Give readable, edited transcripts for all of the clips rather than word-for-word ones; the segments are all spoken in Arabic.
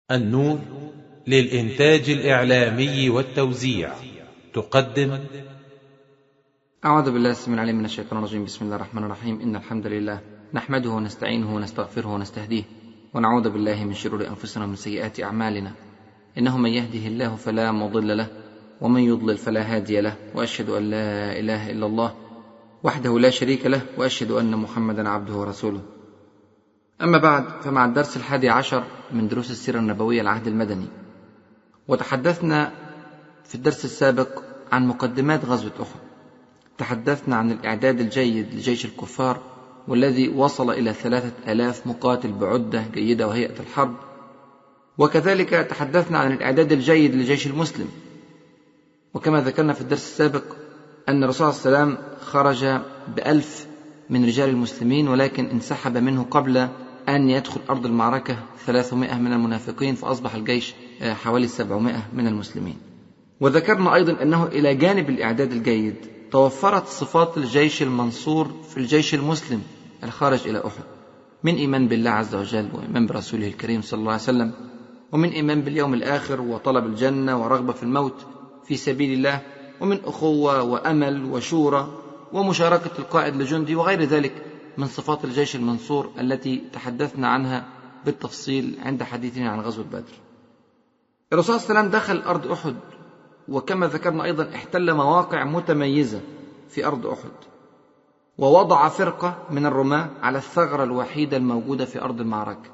النور للإنتاج الإعلامي والتوزيع تقدم. أعوذ بالله السميع العليم من الشيطان الرجيم. بسم الله الرحمن الرحيم. إن الحمد لله نحمده ونستعينه ونستغفره ونستهديه ونعوذ بالله من شرور أنفسنا ومن سيئات أعمالنا. إنه من يهده الله فلا مضل له ومن يضلل فلا هادي له، وأشهد أن لا إله إلا الله وحده لا شريك له، وأشهد أن محمدا عبده ورسوله. أما بعد، فمع الدرس 11 من دروس السيرة النبوية العهد المدني، وتحدثنا في الدرس السابق عن مقدمات غزوة أحد. تحدثنا عن الإعداد الجيد لجيش الكفار والذي وصل إلى 3000 مقاتل بعدة جيدة وهيئة الحرب، وكذلك تحدثنا عن الإعداد الجيد لجيش المسلم. وكما ذكرنا في الدرس السابق أن الرسول صلى الله عليه وسلم خرج ب1000 من رجال المسلمين، ولكن انسحب منه قبل أن يدخل أرض المعركة 300 من المنافقين، فأصبح الجيش حوالي 700 من المسلمين. وذكرنا أيضا أنه إلى جانب الإعداد الجيد توفرت صفات الجيش المنصور في الجيش المسلم الخارج إلى أحد، من إيمان بالله عز وجل، وإيمان برسوله الكريم صلى الله عليه وسلم، ومن إيمان باليوم الآخر، وطلب الجنة، ورغبة في الموت في سبيل الله، ومن أخوة وأمل وشورى ومشاركة القائد لجندي، وغير ذلك من صفات الجيش المنصور التي تحدثنا عنها بالتفصيل عند حديثنا عن غزوة بدر. الرسول صلى الله عليه وسلم دخل أرض أحد، وكما ذكرنا أيضا احتل مواقع متميزة في أرض أحد، ووضع فرقة من الرماة على الثغرة الوحيدة الموجودة في أرض المعركة،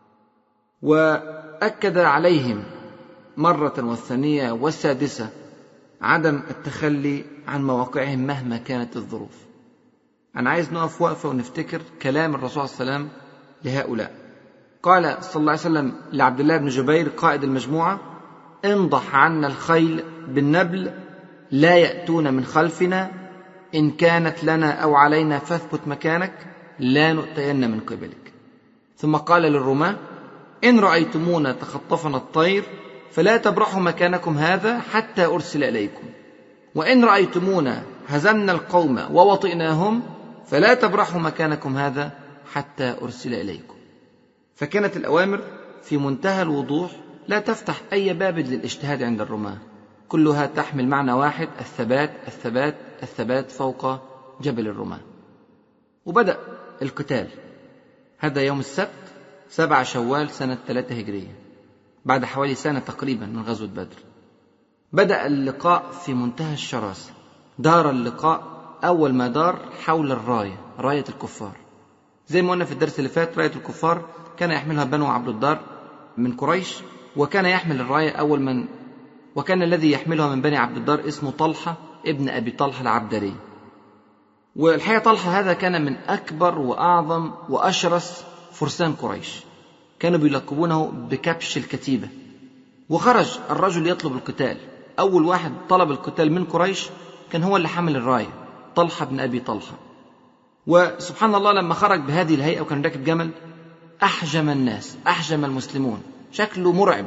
وأكد عليهم مرة والثانية والسادسة عدم التخلي عن مواقعهم مهما كانت الظروف. أنا عايز نقف وقفة ونفتكر كلام الرسول صلى الله عليه وسلم لهؤلاء. قال صلى الله عليه وسلم لعبد الله بن جبير قائد المجموعة: انضح عنا الخيل بالنبل، لا يأتون من خلفنا، إن كانت لنا أو علينا فاثبت مكانك، لا نؤتين من قبلك. ثم قال للرماة: إن رأيتمونا تخطفنا الطير فلا تبرحوا مكانكم هذا حتى أرسل إليكم، وإن رأيتمونا هزمنا القوم ووطئناهم فلا تبرحوا مكانكم هذا حتى أرسل إليكم. فكانت الأوامر في منتهى الوضوح، لا تفتح أي باب للاجتهاد عند الرماة، كلها تحمل معنى واحد: الثبات الثبات الثبات فوق جبل الرماة. وبدأ القتال. هذا يوم السبت 7 شوال سنة 3 هجرية، بعد حوالي سنة تقريبا من غزوة بدر. بدأ اللقاء في منتهى الشراسة. دار اللقاء أول ما دار حول الراية، راية الكفار. زي ما قلنا في الدرس اللي فات، راية الكفار كان يحملها بنو عبد الدار من قريش، وكان يحمل الراية وكان الذي يحملها من بني عبد الدار اسمه طلحة ابن أبي طلحة العبدري. والحقيقة طلحة هذا كان من أكبر وأعظم وأشرس فرسان قريش، كانوا بيلقبونه بكبش الكتيبة. وخرج الرجل يطلب القتال. أول واحد طلب القتال من قريش كان هو اللي حمل الراية، طلحة بن أبي طلحة. وسبحان الله، لما خرج بهذه الهيئة وكان راكب جمل، أحجم الناس، أحجم المسلمون، شكله مرعب.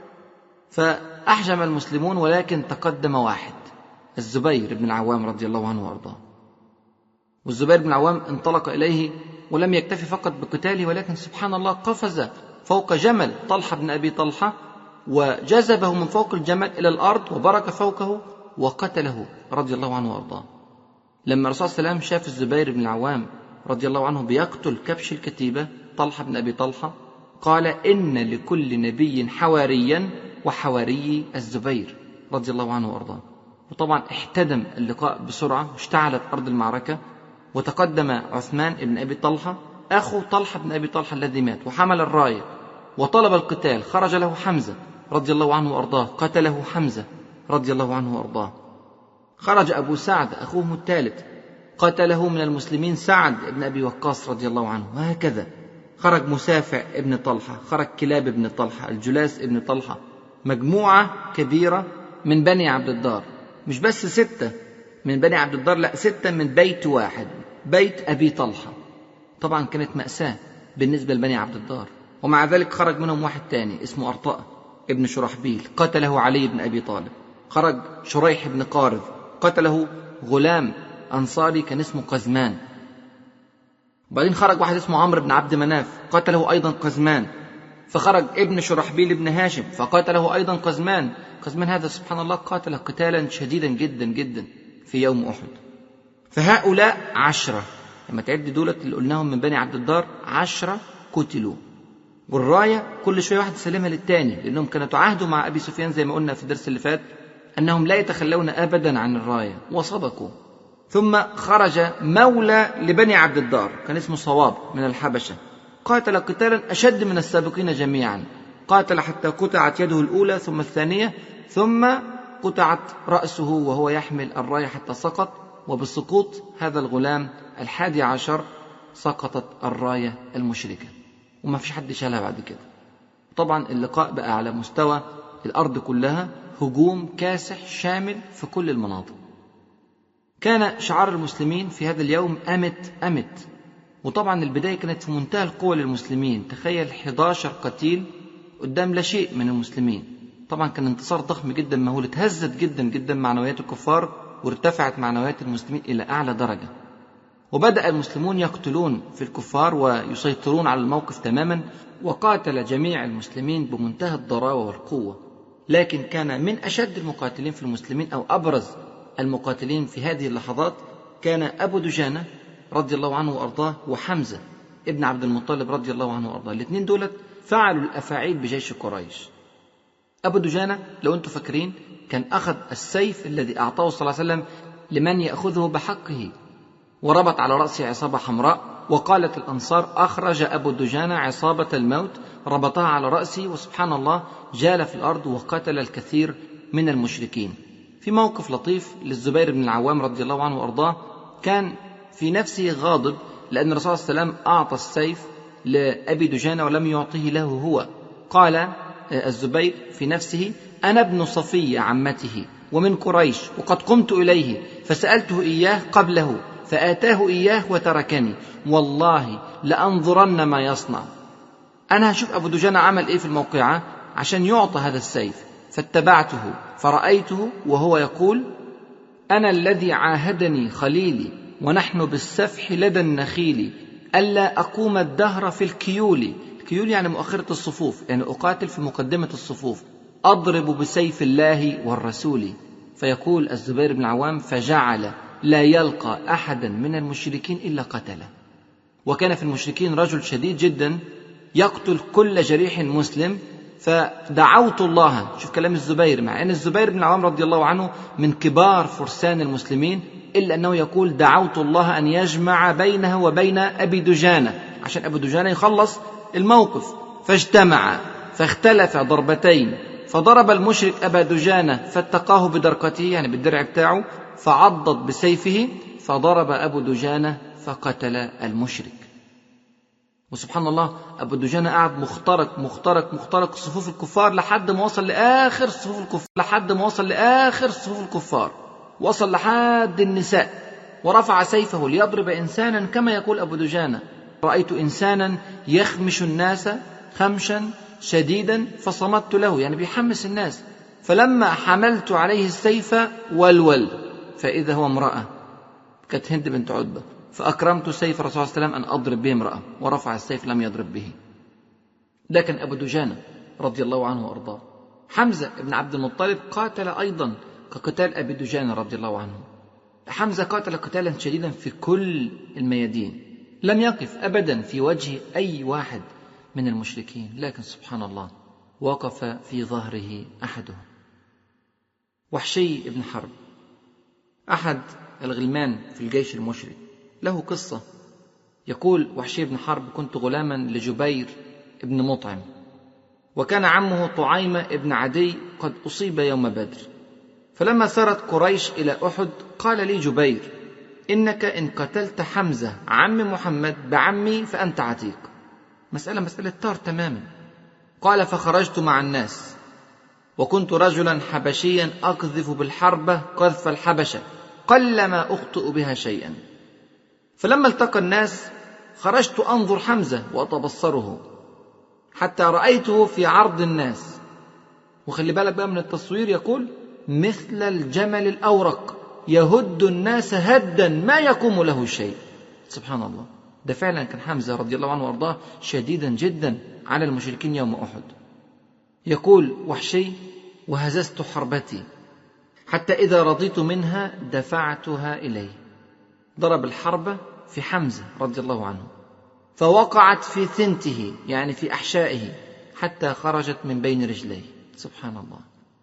فأحجم المسلمون، ولكن تقدم واحد، الزبير بن العوام رضي الله عنه وأرضاه. والزبير بن العوام انطلق إليه ولم يكتفي فقط بقتاله، ولكن سبحان الله قفز فوق جمل طلحة بن أبي طلحة وجذبه من فوق الجمل إلى الأرض وبرك فوقه وقتله رضي الله عنه وأرضاه. لما الرسول صلى الله عليه وسلم شاف الزبير بن العوام رضي الله عنه بيقتل كبش الكتيبة طلحة بن أبي طلحة، قال: إن لكل نبي حواريا، وحواري الزبير رضي الله عنه وأرضاه. وطبعا احتدم اللقاء بسرعة، واشتعلت أرض المعركة، وتقدم عثمان بن أبي طلحة أخو طلحة بن أبي طلحة الذي مات، وحمل الراية وطلب القتال. خرج له حمزة رضي الله عنه وأرضاه، قتله حمزة رضي الله عنه وأرضاه. خرج أبو سعد أخوه الثالث، قتله من المسلمين سعد بن أبي وقاص رضي الله عنه. وهكذا خرج مسافع ابن طلحة، خرج كلاب ابن طلحة، الجلاس ابن طلحة، مجموعة كبيرة من بني عبد الدار. مش بس 6 من بني عبد الدار، لا، 6 من بيت واحد، بيت أبي طلحة. طبعا كانت مأساة بالنسبة لبني عبد الدار. ومع ذلك خرج منهم واحد تاني اسمه أرطاء ابن شرحبيل، قتله علي بن أبي طالب. خرج شريح بن قارذ، قتله غلام أنصاري كان اسمه قزمان. وبعدين خرج واحد اسمه عمرو بن عبد مناف، قتله أيضا قزمان. فخرج ابن شرحبيل بن هاشم فقاتله أيضا قزمان. قزمان هذا سبحان الله قاتل قتالا شديدا جدا جدا في يوم أحد. فهؤلاء 10 لما تعد دولة اللي قلناهم من بني عبد الدار 10 قتلوا. والراية كل شوية واحد يسلمها للتاني، لأنهم كانوا تعاهدوا مع أبي سفيان زي ما قلنا في الدرس اللي فات أنهم لا يتخلون أبدا عن الراية، وصدقوا. ثم خرج مولى لبني عبد الدار كان اسمه صواب من الحبشة، قاتل قتالا أشد من السابقين جميعا، قاتل حتى قطعت يده الأولى ثم الثانية، ثم قطعت رأسه وهو يحمل الراية حتى سقط. وبسقوط هذا الغلام 11 سقطت الراية المشركة وما فيش حد شالها بعد كده. طبعا اللقاء بقى على مستوى الأرض كلها، هجوم كاسح شامل في كل المناطق. كان شعار المسلمين في هذا اليوم أمت أمت، وطبعا البداية كانت في منتهى القوة للمسلمين. تخيل 11 قتيل قدام لا شيء من المسلمين. طبعا كان انتصار ضخم جدا مهول، اتهزت جدا جدا معنويات الكفار وارتفعت معنويات المسلمين إلى أعلى درجة. وبدأ المسلمون يقتلون في الكفار ويسيطرون على الموقف تماما، وقاتل جميع المسلمين بمنتهى الضراوة والقوة. لكن كان من أشد المقاتلين في المسلمين أو أبرز المقاتلين في هذه اللحظات كان أبو دجانة رضي الله عنه وأرضاه، وحمزة ابن عبد المطلب رضي الله عنه وأرضاه. الاثنين دولت فعلوا الأفاعيل بجيش قريش. أبو دجانة لو أنتم فاكرين كان أخذ السيف الذي أعطاه صلى الله عليه وسلم لمن يأخذه بحقه، وربط على رأسه عصابة حمراء، وقالت الأنصار أخرج أبو دجانة عصابة الموت ربطها على رأسه، وسبحان الله جال في الأرض وقتل الكثير من المشركين. في موقف لطيف للزبير بن العوام رضي الله عنه وأرضاه، كان في نفسه غاضب لأن الرسول صلى الله عليه وسلم أعطى السيف لأبي دجانة ولم يعطيه له هو. قال الزبير في نفسه أنا ابن صفية عمته ومن قريش، وقد قمت إليه فسألته إياه قبله فآتاه إياه وتركني، والله لأنظرن ما يصنع. أنا هشوف أبو دجانة عمل إيه في الموقعة عشان يعطى هذا السيف. فاتبعته فرأيته وهو يقول أنا الذي عاهدني خليلي ونحن بالسفح لدى النخيل ألا أقوم الدهر في الكيول. الكيول يعني مؤخرة الصفوف، يعني أقاتل في مقدمة الصفوف، أضرب بسيف الله والرسول. فيقول الزبير بن العوام فجعل لا يلقى أحدا من المشركين إلا قتله. وكان في المشركين رجل شديد جدا يقتل كل جريح مسلم. فدعوت الله، شوف كلام الزبير، مع أن الزبير بن العوام رضي الله عنه من كبار فرسان المسلمين، إلا أنه يقول دعوت الله أن يجمع بينه وبين أبي دجانة عشان أبو دجانة يخلص الموقف. فاجتمع فاختلف ضربتين، فضرب المشرك أبا دجانة فاتقاه بدرقته يعني بالدرع بتاعه، فعضت بسيفه، فضرب أبو دجانة فقتل المشرك. وسبحان الله أبو دجانة قاعد مخترق صفوف الكفار لحد ما وصل لآخر صفوف الكفار، وصل لحد النساء، ورفع سيفه ليضرب إنسانا كما يقول أبو دجانة رأيت إنسانا يخمش الناس خمشا شديدا فصمت له، يعني بيحمس الناس. فلما حملت عليه السيف والول فإذا هو امرأة كانت هند بنت عتبة، فأكرمت سيف الرسول صلى الله عليه وسلم أن أضرب به امرأة، ورفع السيف لم يضرب به. ده كان أبو دجانة رضي الله عنه وأرضاه. حمزة بن عبد المطلب قاتل أيضا كقتال أبي دجانة رضي الله عنه. حمزة قاتل قتالا شديدا في كل الميادين، لم يقف أبدا في وجه أي واحد من المشركين، لكن سبحان الله وقف في ظهره أحدهم. وحشي بن حرب أحد الغلمان في الجيش المشرك له قصة. يقول وحشي بن حرب كنت غلاما لجبير بن مطعم، وكان عمه طعيمة بن عدي قد أصيب يوم بدر. فلما سارت قريش إلى أحد قال لي جبير إنك إن قتلت حمزة عم محمد بعمي فأنت عتيق. مسألة طار تماما. قال فخرجت مع الناس، وكنت رجلا حبشيا أقذف بالحربة قذف الحبشة قلما أخطئ بها شيئا. فلما التقى الناس خرجت أنظر حمزة وأتبصره حتى رأيته في عرض الناس، وخلي بالك بقى من التصوير، يقول مثل الجمل الأورق يهد الناس هدا ما يقوم له شيء. سبحان الله، ده فعلا كان حمزة رضي الله عنه وارضاه شديدا جدا، على المشركين يوم أحد. يقول وحشي: وهززت حربتي حتى إذا رضيت منها دفعتها إليه. ضرب الحربة في حمزة رضي الله عنه، فوقعت في ثنته يعني في أحشائه حتى خرجت من بين رجليه. سبحان الله.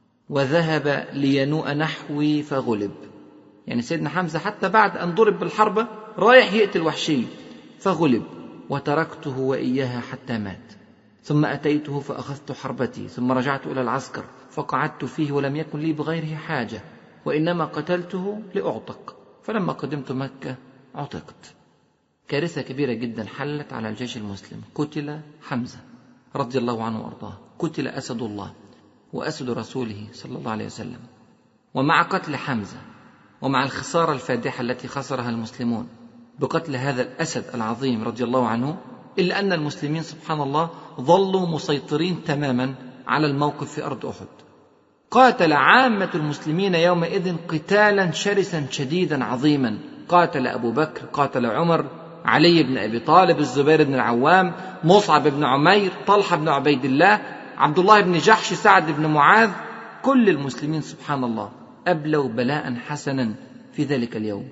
وذهب لينوء نحوي فغلب، يعني سيدنا حمزة حتى بعد أن ضرب بالحربة رايح يقتل وحشي فغلب. وتركته وإياها حتى مات، ثم أتيته فأخذت حربتي، ثم رجعت إلى العسكر فقعدت فيه ولم يكن لي بغيره حاجة، وإنما قتلته لأعتق، فلما قدمت مكة عتقت. كارثة كبيرة جدا حلت على الجيش المسلم. قتل حمزة رضي الله عنه وأرضاه، قتل أسد الله وأسد رسوله صلى الله عليه وسلم. ومع قتل حمزة ومع الخسارة الفادحة التي خسرها المسلمون بقتل هذا الأسد العظيم رضي الله عنه، إلا أن المسلمين سبحان الله ظلوا مسيطرين تماما على الموقف في أرض أحد. قاتل عامة المسلمين يومئذ قتالا شرسا شديدا عظيما. قاتل أبو بكر، قاتل عمر، علي بن أبي طالب، الزبير بن العوام، مصعب بن عمير، طلحة بن عبيد الله، عبد الله بن جحش، سعد بن معاذ. كل المسلمين سبحان الله أبلوا بلاء حسنا في ذلك اليوم.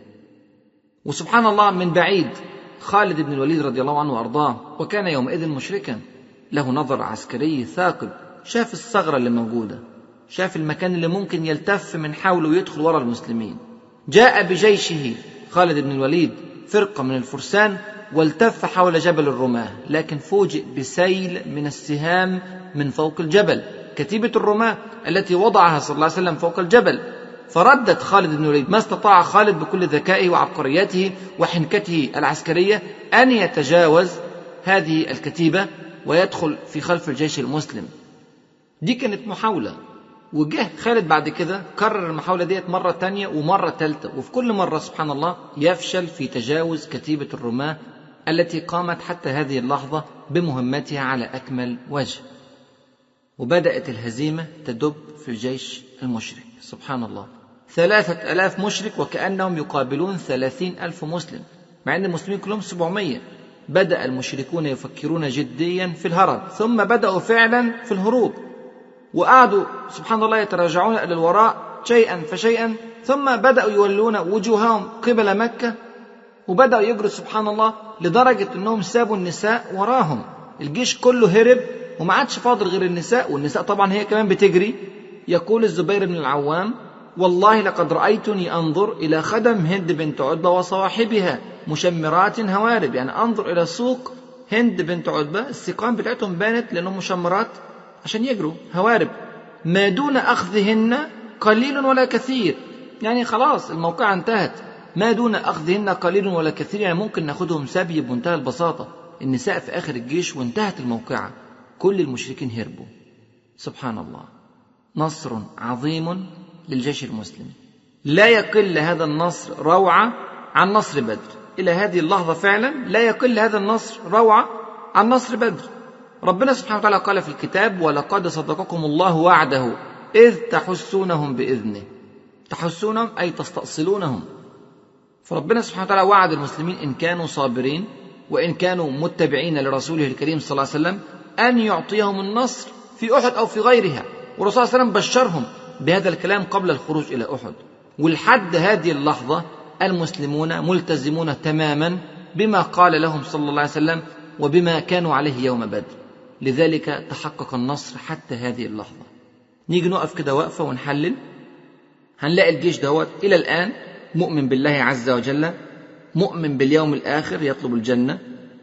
وسبحان الله من بعيد خالد بن الوليد رضي الله عنه وأرضاه، وكان يومئذ مشركا، له نظر عسكري ثاقب، شاف الثغرة اللي موجودة، شاف المكان اللي ممكن يلتف من حوله ويدخل وراء المسلمين. جاء بجيشه خالد بن الوليد فرقة من الفرسان والتف حول جبل الرماة، لكن فوجئ بسيل من السهام من فوق الجبل، كتيبة الرماة التي وضعها صلى الله عليه وسلم فوق الجبل. فردت خالد بن الوليد، ما استطاع خالد بكل ذكائه وعبقريته وحنكته العسكرية أن يتجاوز هذه الكتيبة ويدخل في خلف الجيش المسلم. دي كانت محاولة، وجه خالد بعد كده كرر المحاولة ديت مرة تانية ومرة تالتة، وفي كل مرة سبحان الله يفشل في تجاوز كتيبة الرماة التي قامت حتى هذه اللحظة بمهمتها على أكمل وجه. وبدأت الهزيمة تدب في الجيش المشرك. سبحان الله، 3000 مشرك وكأنهم يقابلون 30,000 مسلم، مع أن المسلمين كلهم 700. بدأ المشركون يفكرون جديا في الهرب، ثم بدأوا فعلا في الهروب، وقعدوا سبحان الله يتراجعون إلى الوراء شيئا فشيئا، ثم بدأوا يولون وجوههم قبل مكة، وبدأوا يجروا سبحان الله لدرجة أنهم سابوا النساء وراهم. الجيش كله هرب وما عادش فاضل غير النساء، والنساء طبعا هي كمان بتجري. يقول الزبير بن العوام: والله لقد رأيتني أنظر إلى خدم هند بنت عتبة وصواحبها مشمرات هوارب، يعني أنظر إلى سوق هند بنت عتبة السيقان بتاعتهم بانت لأنهم مشمرات عشان يجروا هوارب، ما دون أخذهن قليل ولا كثير، يعني خلاص الموقعة انتهت. ما دون أخذهن قليل ولا كثير، يعني ممكن ناخدهم سبي بمنتهى البساطة. النساء في آخر الجيش وانتهت الموقعة، كل المشركين هربوا. سبحان الله، نصر عظيم للجيش المسلم. لا يقل هذا النصر روعة عن نصر بدر، إلى هذه اللحظة فعلا لا يقل هذا النصر روعة عن نصر بدر. ربنا سبحانه وتعالى قال في الكتاب: ولقد صدقكم الله وعده إذ تحسونهم بإذنه. تحسونهم أي تستأصلونهم. فربنا سبحانه وتعالى وعد المسلمين إن كانوا صابرين وإن كانوا متبعين لرسوله الكريم صلى الله عليه وسلم أن يعطيهم النصر في أحد أو في غيرها. والرسول صلى الله عليه وسلم بشرهم بهذا الكلام قبل الخروج إلى أحد. ولحد هذه اللحظة المسلمون ملتزمون تماما بما قال لهم صلى الله عليه وسلم وبما كانوا عليه يوم بدر، لذلك تحقق النصر حتى هذه اللحظة. نيجي نقف كده وقفة ونحلل، هنلاقي الجيش دوت إلى الآن مؤمن بالله عز وجل، مؤمن باليوم الآخر، يطلب الجنة،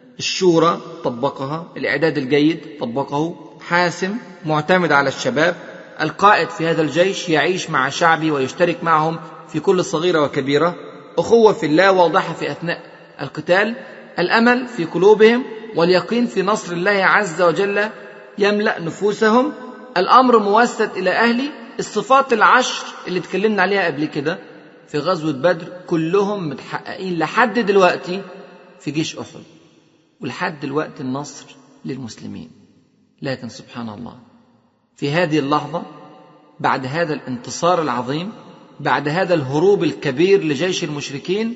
الشورى طبقها، الإعداد الجيد طبقه، حاسم معتمد على الشباب، القائد في هذا الجيش يعيش مع شعبه ويشترك معهم في كل صغيرة وكبيرة، أخوة في الله واضحة في أثناء القتال، الأمل في قلوبهم واليقين في نصر الله عز وجل يملأ نفوسهم، الأمر موسد إلى أهلي. الصفات العشر اللي اتكلمنا عليها قبل كده في غزوة بدر كلهم متحققين لحد دلوقتي في جيش أحد، ولحد دلوقتي النصر للمسلمين. لكن سبحان الله في هذه اللحظة بعد هذا الانتصار العظيم، بعد هذا الهروب الكبير لجيش المشركين،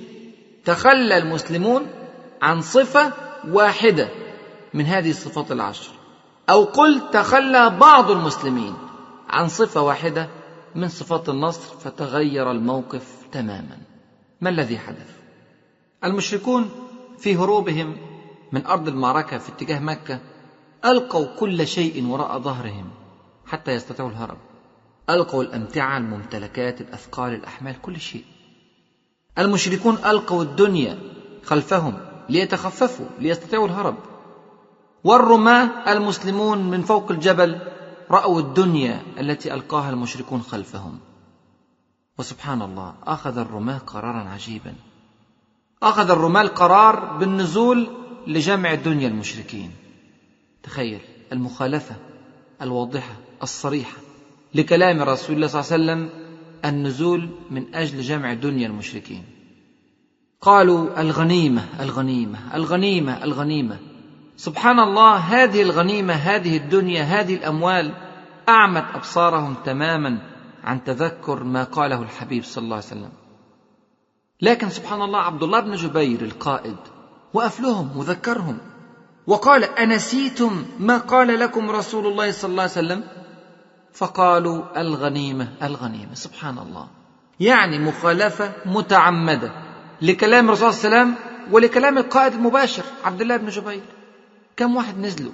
تخلى المسلمون عن صفة واحدة من هذه الصفات العشر، أو قل تخلى بعض المسلمين عن صفة واحدة من صفات النصر فتغير الموقف تماما. ما الذي حدث؟ المشركون في هروبهم من أرض المعركة في اتجاه مكة ألقوا كل شيء وراء ظهرهم حتى يستطيعوا الهرب. ألقوا الأمتعة، الممتلكات، الأثقال، الأحمال، كل شيء. المشركون ألقوا الدنيا خلفهم ليتخففوا ليستطيعوا الهرب. والرماة المسلمون من فوق الجبل رأوا الدنيا التي ألقاها المشركون خلفهم. وسبحان الله، أخذ الرماة قرارا عجيبا. أخذ الرماة القرار بالنزول لجمع دنيا المشركين. تخيل المخالفة الواضحة الصريحة لكلام رسول الله صلى الله عليه وسلم، النزول من أجل جمع دنيا المشركين. قالوا الغنيمة الغنيمة الغنيمة الغنيمة. سبحان الله، هذه الغنيمة، هذه الدنيا، هذه الأموال أعمت أبصارهم تماما عن تذكر ما قاله الحبيب صلى الله عليه وسلم. لكن سبحان الله، عبد الله بن جبير القائد وقف لهم وذكرهم وقال: أنسيتم ما قال لكم رسول الله صلى الله عليه وسلم؟ فقالوا الغنيمة الغنيمة. سبحان الله، يعني مخالفة متعمدة لكلام الرسول صلى الله عليه وسلم ولكلام القائد المباشر عبد الله بن جبير. كم واحد نزلوا؟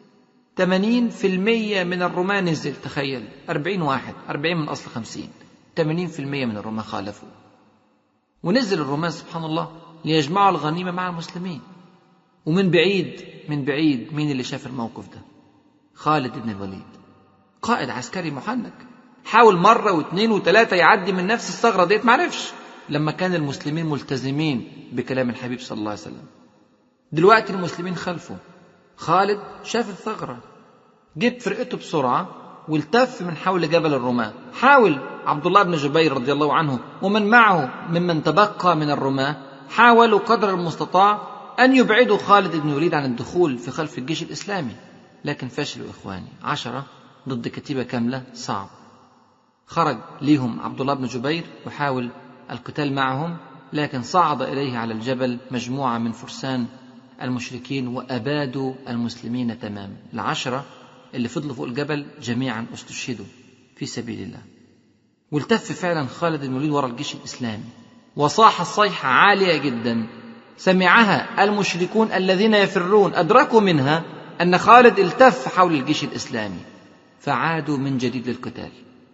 80% من الرماة نزل. تخيل، 40 واحد، 40 من أصل 50، 80% من الرماة خالفوا. ونزل الرماة سبحان الله ليجمعوا الغنيمة مع المسلمين. ومن بعيد من بعيد مين اللي شاف الموقف ده؟ خالد بن الوليد، قائد عسكري محنك، حاول مرة واثنين وثلاثة يعدي من نفس الثغرة ديت، معرفش لما كان المسلمين ملتزمين بكلام الحبيب صلى الله عليه وسلم. دلوقتي المسلمين خلفه. خالد شاف الثغرة، جيب فرقته بسرعة والتف من حول جبل الرماة. حاول عبد الله بن جبير رضي الله عنه ومن معه ممن تبقى من الرماة حاولوا قدر المستطاع أن يبعدوا خالد بن الوليد عن الدخول في خلف الجيش الإسلامي، لكن فشلوا إخواني. 10 ضد كتيبة كاملة، صعب. خرج ليهم عبد الله بن جبير وحاول القتال معهم، لكن صعد إليه على الجبل مجموعة من فرسان المشركين وأبادوا المسلمين تماما. 10 اللي فضلوا فوق الجبل جميعا استشهدوا في سبيل الله. والتف فعلا خالد بن الوليد وراء الجيش الإسلامي وصاح الصيحة عالية جدا سمعها المشركون الذين يفرون، أدركوا منها أن خالد التف حول الجيش الإسلامي فعادوا من جديد للقتال.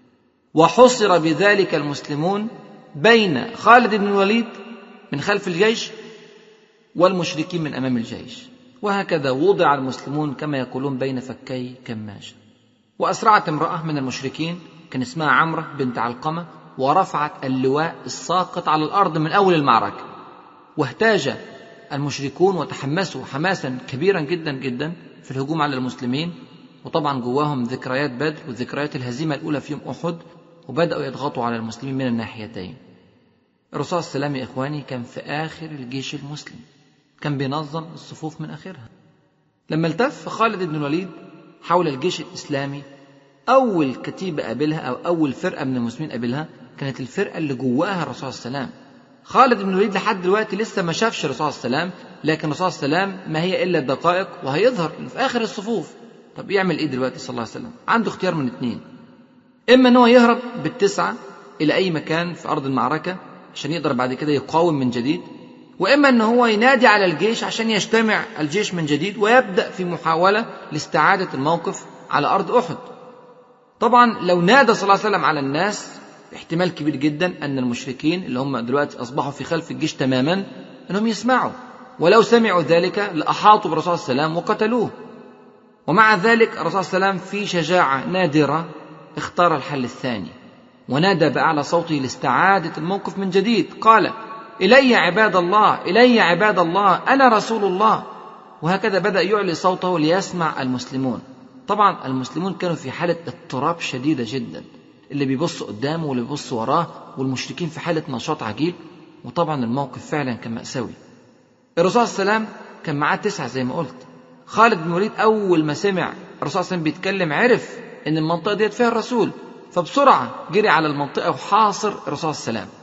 وحصر بذلك المسلمون بين خالد بن الوليد من خلف الجيش والمشركين من أمام الجيش، وهكذا وضع المسلمون كما يقولون بين فكي كماشة. وأسرعت امرأة من المشركين كان اسمها عمرة بنت علقمة ورفعت اللواء الساقط على الأرض من أول المعركة. واهتاج المشركون وتحمسوا حماسا كبيرا جدا جدا في الهجوم على المسلمين، وطبعا جواهم ذكريات بدر وذكريات الهزيمة الأولى في يوم أحد، وبدأوا يضغطوا على المسلمين من الناحيتين. الرسول صلى الله عليه وسلم يا إخواني كان في آخر الجيش المسلم، كان بينظم الصفوف من آخرها. لما التف خالد بن الوليد حول الجيش الإسلامي، أول كتيبة قابلها أو أول فرقة من المسلمين قابلها كانت الفرقة اللي جواها الرسول صلى الله عليه وسلم. خالد بن الوليد لحد دلوقتي لسه ما شافش الرسول صلى الله عليه وسلم، لكن الرسول صلى الله عليه وسلم ما هي إلا دقائق وهيظهر في آخر الصفوف. طب يعمل إيه دلوقتي صلى الله عليه وسلم؟ عنده اختيار من 2، إما أنه يهرب بال9 إلى أي مكان في أرض المعركة عشان يقدر بعد كده يقاوم من جديد، وإما أنه هو ينادي على الجيش عشان يجتمع الجيش من جديد ويبدأ في محاولة لاستعادة الموقف على أرض أحد. طبعا لو نادى صلى الله عليه وسلم على الناس احتمال كبير جدا أن المشركين اللي هم دلوقتي أصبحوا في خلف الجيش تماما أنهم يسمعوا، ولو سمعوا ذلك لأحاطوا بالرسول صلى الله عليه وسلم وقتلوه. ومع ذلك الرسول صلى الله عليه وسلم في شجاعة نادرة اختار الحل الثاني ونادى بأعلى صوته لاستعادة الموقف من جديد. قال: إلي عباد الله، إلي عباد الله، أنا رسول الله. وهكذا بدأ يعلي صوته ليسمع المسلمون. طبعا المسلمون كانوا في حالة اضطراب شديدة جدا، اللي بيبص قدامه واللي بيبص وراه، والمشركين في حالة نشاط عجيب. وطبعا الموقف فعلا كان مأساوي. الرسول صلى الله عليه وسلم كان معاه 9 زي ما قلت. خالد بن الوليد أول ما سمع الرسول صلى الله عليه وسلم بيتكلم عرف إن المنطقة ديت فيها الرسول، فبسرعة جري على المنطقة وحاصر الرسول صلى الله عليه وسلم.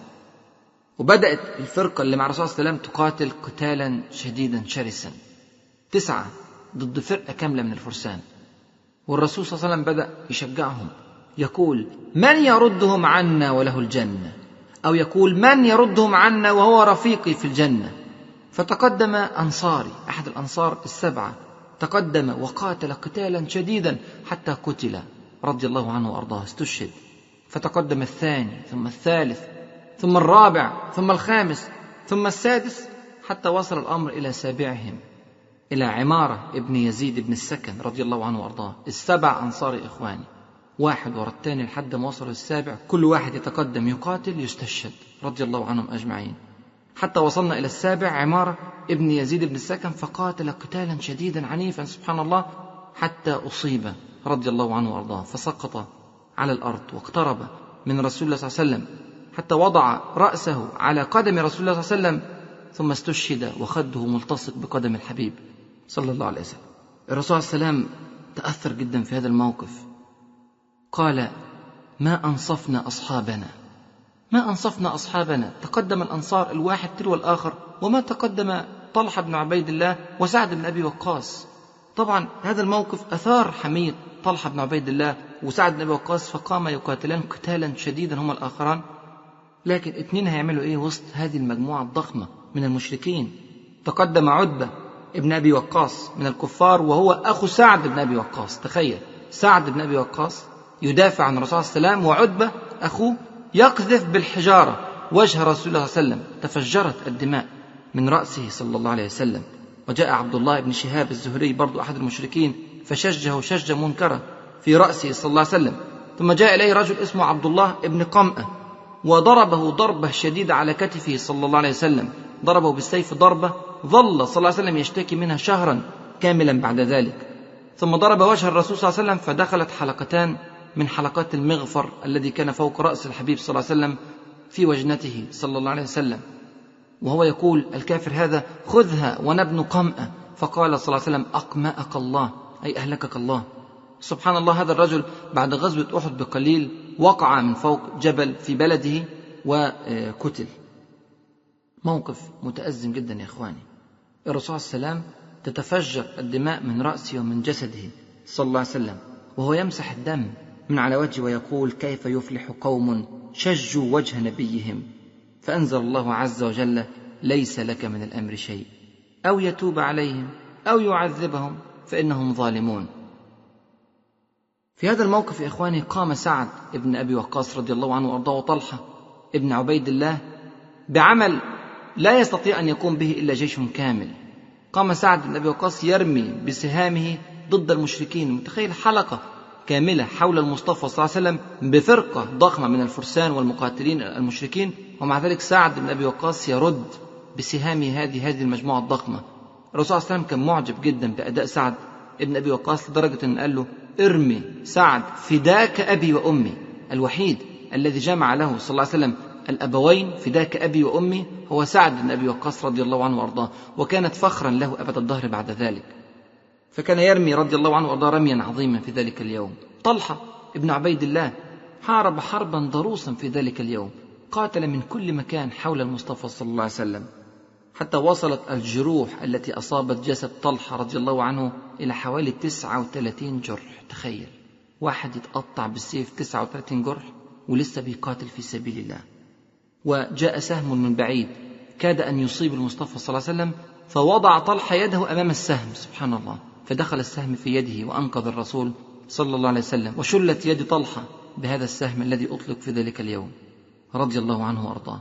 وبدأت الفرقة اللي مع الرسول صلى الله عليه وسلم تقاتل قتالا شديدا شرسا، 9 ضد فرقة كاملة من الفرسان. والرسول صلى الله عليه وسلم بدأ يشجعهم، يقول: من يردهم عنا وله الجنة، أو يقول: من يردهم عنا وهو رفيقي في الجنة. فتقدم أنصاري أحد الأنصار السبعة، تقدم وقاتل قتالا شديدا حتى قتل رضي الله عنه وأرضاه، استشهد. فتقدم الثاني ثم الثالث ثم الرابع ثم الخامس ثم السادس، حتى وصل الأمر إلى سابعهم، إلى عمارة ابن يزيد بن السكن رضي الله عنه وأرضاه. السبع أنصار إخواني، واحد ورا الثاني لحد ما وصلوا السابع، كل واحد يتقدم يقاتل يستشهد رضي الله عنهم أجمعين، حتى وصلنا إلى السابع عمارة ابن يزيد بن السكن، فقاتل قتالا شديدا عنيفا سبحان الله حتى أصيب رضي الله عنه وأرضاه، فسقط على الأرض واقترب من رسول الله صلى الله عليه وسلم حتى وضع رأسه على قدم رسول الله صلى الله عليه وسلم، ثم استشهد وخده ملتصق بقدم الحبيب صلى الله عليه وسلم. الرسول صلى الله عليه وسلم تأثر جدا في هذا الموقف، قال: ما أنصفنا أصحابنا، ما أنصفنا أصحابنا. تقدم الأنصار الواحد تلو الآخر، وما تقدم طلحة بن عبيد الله وسعد بن أبي وقاص. طبعا هذا الموقف أثار حمية طلحة بن عبيد الله وسعد بن أبي وقاص، فقام يقاتلان قتالا شديدا هما الآخران. لكن اثنين هيعملوا إيه وسط هذه المجموعة الضخمة من المشركين؟ تقدم عتبة ابن أبي وقاص من الكفار، وهو أخو سعد بن أبي وقاص. تخيل، سعد بن أبي وقاص يدافع عن الرسول صلى الله عليه وسلم، وعتبة أخوه يقذف بالحجارة وجه رسول الله صلى الله عليه وسلم، تفجرت الدماء من رأسه صلى الله عليه وسلم. وجاء عبد الله بن شهاب الزهري برضو أحد المشركين، فشجه شجة منكرة في رأسه صلى الله عليه وسلم. ثم جاء إليه رجل اسمه عبد الله بن قمأة، وضربه ضربة شديدة على كتفه صلى الله عليه وسلم، ضربه بالسيف ضربة ظل صلى الله عليه وسلم يشتكي منها شهرا كاملا بعد ذلك. ثم ضرب وجه الرسول صلى الله عليه وسلم، فدخلت حلقتان من حلقات المغفر الذي كان فوق رأس الحبيب صلى الله عليه وسلم في وجنته صلى الله عليه وسلم، وهو يقول: الكافر هذا خذها وأنا ابن قمأة. فقال صلى الله عليه وسلم: أقمأك الله، أي أهلكك الله. سبحان الله، هذا الرجل بعد غزوة أحد بقليل وقع من فوق جبل في بلده وقتل. موقف متأزم جدا يا إخواني. الرسول صلى الله عليه وسلم تتفجر الدماء من رأسه ومن جسده صلى الله عليه وسلم، وهو يمسح الدم من على وجهه ويقول: كيف يفلح قوم شجوا وجه نبيهم؟ فأنزل الله عز وجل: ليس لك من الأمر شيء، أو يتوب عليهم أو يعذبهم فإنهم ظالمون. في هذا الموقف يا إخواني قام سعد ابن أبي وقاص رضي الله عنه وأرضاه وطلحة ابن عبيد الله بعمل لا يستطيع أن يقوم به إلا جيش كامل. قام سعد بن أبي وقاص يرمي بسهامه ضد المشركين. متخيل حلقة كاملة حول المصطفى صلى الله عليه وسلم بفرقة ضخمة من الفرسان والمقاتلين المشركين، ومع ذلك سعد بن أبي وقاص يرد بسهامه هذه المجموعة الضخمة. الرسول صلى الله عليه وسلم كان معجب جدا بأداء سعد ابن أبي وقاص، لدرجة أن قال له: ارمي سعد فداك أبي وأمي. الوحيد الذي جمع له صلى الله عليه وسلم الأبوين، فداك أبي وأمي، هو سعد بن أبي وقاص رضي الله عنه وأرضاه، وكانت فخرا له أبد الدهر بعد ذلك. فكان يرمي رضي الله عنه وأرضاه رميا عظيما في ذلك اليوم. طلحة ابن عبيد الله حارب حربا ضروسا في ذلك اليوم، قاتل من كل مكان حول المصطفى صلى الله عليه وسلم، حتى وصلت الجروح التي أصابت جسد طلحة رضي الله عنه إلى حوالي 39 جرح. تخيل واحد يتقطع بالسيف 39 جرح ولسه بيقاتل في سبيل الله. وجاء سهم من بعيد كاد أن يصيب المصطفى صلى الله عليه وسلم، فوضع طلحة يده أمام السهم سبحان الله، فدخل السهم في يده وأنقذ الرسول صلى الله عليه وسلم، وشلت يد طلحة بهذا السهم الذي أطلق في ذلك اليوم رضي الله عنه وأرضاه.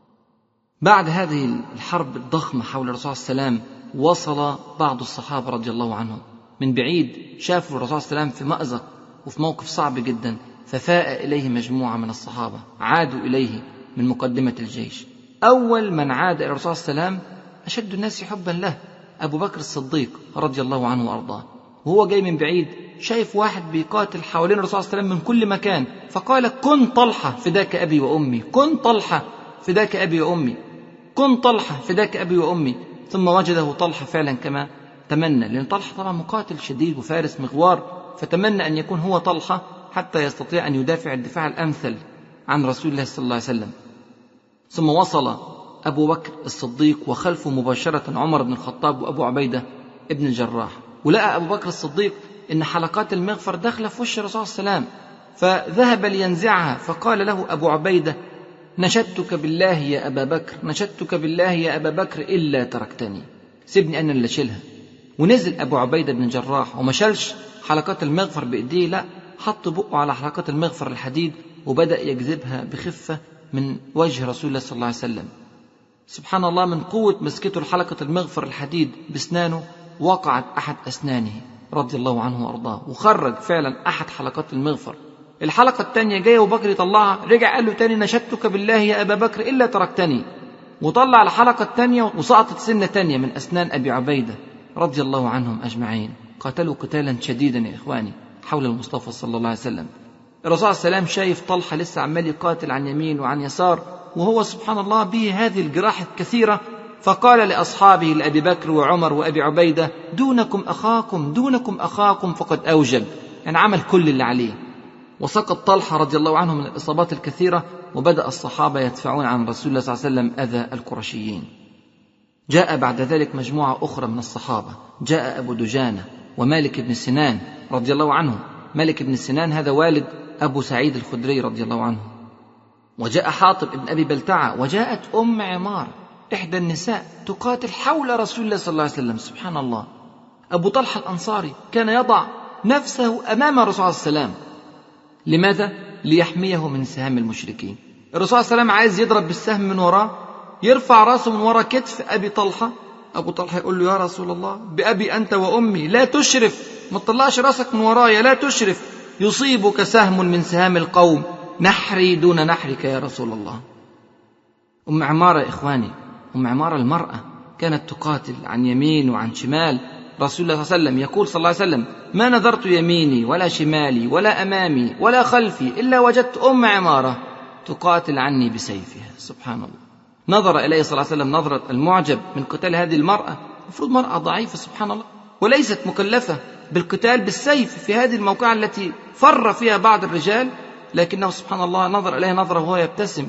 بعد هذه الحرب الضخمة حول الرسول صلى الله عليه وسلم، وصل بعض الصحابة رضي الله عنهم من بعيد، شافوا الرسول صلى الله عليه وسلم في مأزق وفي موقف صعب جدا، ففاء إليه مجموعة من الصحابة عادوا إليه من مقدمة الجيش. أول من عاد إلى الرسول صلى الله عليه وسلم أشد الناس حبا له أبو بكر الصديق رضي الله عنه وأرضاه، وهو جاي من بعيد شايف واحد بيقاتل حوالين الرسول صلى الله عليه وسلم من كل مكان، فقال: كن طلحة فداك أبي وأمي، كن طلحة فداك أبي وأمي، كن طلحة فداك أبي وأمي. ثم وجده طلحة فعلا كما تمنى، لأن طلحة طبعا مقاتل شديد وفارس مغوار، فتمنى أن يكون هو طلحة حتى يستطيع أن يدافع الدفاع الأمثل عن رسول الله صلى الله عليه وسلم. ثم وصل أبو بكر الصديق، وخلفه مباشرة عمر بن الخطاب وأبو عبيدة ابن الجراح. ولقى أبو بكر الصديق إن حلقات المغفر داخلة في وش الرسول صلى الله عليه وسلم، فذهب لينزعها، فقال له أبو عبيدة: نشدتك بالله يا أبا بكر، نشدتك بالله يا أبا بكر إلا تركتني، سيبني أنا اللي أشيلها. ونزل أبو عبيدة بن جراح وما شالش حلقات المغفر بإيديه، لا، حط بقه على حلقات المغفر الحديد وبدأ يجذبها بخفة من وجه رسول الله صلى الله عليه وسلم. سبحان الله، من قوة مسكته لحلقة المغفر الحديد بأسنانه وقعت أحد أسنانه رضي الله عنه وأرضاه، وخرج فعلا أحد حلقات المغفر. الحلقة الثانية جاية وبكر يطلعها، رجع قال له تاني: نشدتك بالله يا أبا بكر إلا تركتني. وطلع الحلقة الثانية وسقطت سنة ثانية من أسنان أبي عبيدة رضي الله عنهم أجمعين. قاتلوا قتالا شديدا يا إخواني حول المصطفى صلى الله عليه وسلم. الرسول صلى الله عليه وسلم شايف طلحة لسه عمال يقاتل عن يمين وعن يسار، وهو سبحان الله به هذه الجراح الكثيرة، فقال لأصحابه لأبي بكر وعمر وأبي عبيدة: دونكم أخاكم، دونكم أخاكم، فقد أوجب، يعني عمل كل اللي عليه. وسقط طلحة رضي الله عنه من الإصابات الكثيرة، وبدأ الصحابة يدفعون عن رسول الله صلى الله عليه وسلم أذى القرشيين. جاء بعد ذلك مجموعة أخرى من الصحابة، جاء أبو دجانة ومالك بن سنان رضي الله عنه. مالك بن سنان هذا والد أبو سعيد الخدري رضي الله عنه. وجاء حاطب بن أبي بلتعة، وجاءت أم عمار إحدى النساء تقاتل حول رسول الله صلى الله عليه وسلم. سبحان الله، أبو طلحة الأنصاري كان يضع نفسه أمام الرسول صلى الله عليه وسلم. لماذا؟ ليحميه من سهام المشركين. الرسول صلى الله عليه وسلم عايز يضرب بالسهم من وراه، يرفع راسه من وراء كتف أبي طلحة، أبو طلحة يقول له: يا رسول الله، بأبي أنت وأمي لا تشرف، ما تطلعش راسك من ورايا، لا تشرف، يصيبك سهم من سهام القوم، نحري دون نحرك يا رسول الله. أم عمارة يا إخواني، أم عمارة المرأة كانت تقاتل عن يمين وعن شمال رسول الله صلى الله عليه وسلم. يقول صلى الله عليه وسلم: ما نظرت يميني ولا شمالي ولا أمامي ولا خلفي إلا وجدت أم عمارة تقاتل عني بسيفها. سبحان الله، نظر إليه صلى الله عليه وسلم نظرة المعجب من قتال هذه المرأة. المفروض مرأة ضعيفة سبحان الله، وليست مكلفة بالقتال بالسيف في هذه الموقعة التي فر فيها بعض الرجال، لكنه سبحان الله نظر إليه نظرة وهو يبتسم.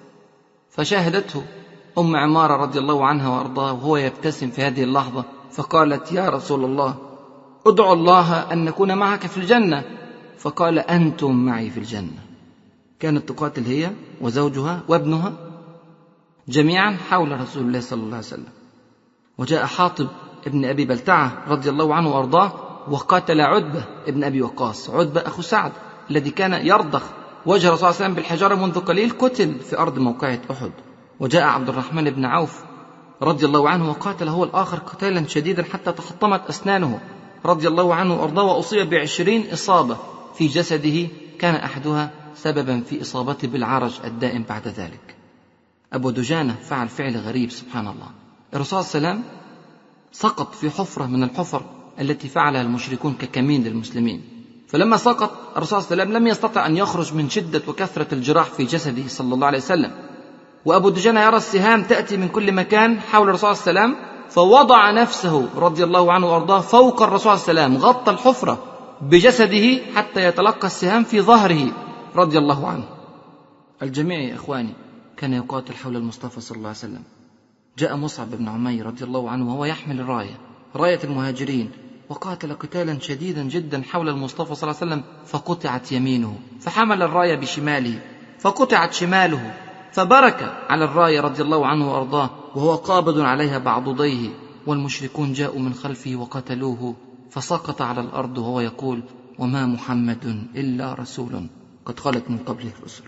فشاهدته أم عمارة رضي الله عنها وأرضاها وهو يبتسم في هذه اللحظة، فقالت: يا رسول الله، ادعو الله أن نكون معك في الجنة. فقال: أنتم معي في الجنة. كانت تقاتل هي وزوجها وابنها جميعا حول رسول الله صلى الله عليه وسلم. وجاء حاطب ابن أبي بلتعة رضي الله عنه وأرضاه وقاتل عتبة ابن أبي وقاص. عتبة أخو سعد الذي كان يرضخ وجه الرسول صلى الله عليه وسلم بالحجارة منذ قليل، قتل في أرض موقعة أحد. وجاء عبد الرحمن بن عوف رضي الله عنه وقاتل هو الآخر قتالا شديدا حتى تحطمت أسنانه رضي الله عنه وأرضاه، وأصيب ب20 إصابة في جسده، كان أحدها سببا في إصابته بالعرج الدائم بعد ذلك. أبو دجانة فعل فعل غريب سبحان الله. الرسول صلى الله عليه وسلم سقط في حفرة من الحفر التي فعلها المشركون ككمين للمسلمين، فلما سقط الرسول صلى الله عليه وسلم لم يستطع أن يخرج من شدة وكثرة الجراح في جسده صلى الله عليه وسلم. وأبو دجانة يرى السهام تأتي من كل مكان حول الرسول صلى الله عليه وسلم، فوضع نفسه رضي الله عنه وأرضاه فوق الرسول صلى الله عليه وسلم، غطى الحفرة بجسده حتى يتلقى السهام في ظهره رضي الله عنه. الجميع يا إخواني كان يقاتل حول المصطفى صلى الله عليه وسلم. جاء مصعب بن عمير رضي الله عنه وهو يحمل الراية، راية المهاجرين، وقاتل قتالا شديدا جدا حول المصطفى صلى الله عليه وسلم، فقطعت يمينه، فحمل الراية بشماله فقطعت شماله، فبرك على الراية رضي الله عنه وأرضاه وهو قابض عليها بعضديه، والمشركون جاءوا من خلفه وقتلوه، فسقط على الأرض وهو يقول: وما محمد إلا رسول قد خلت من قبله الرسل.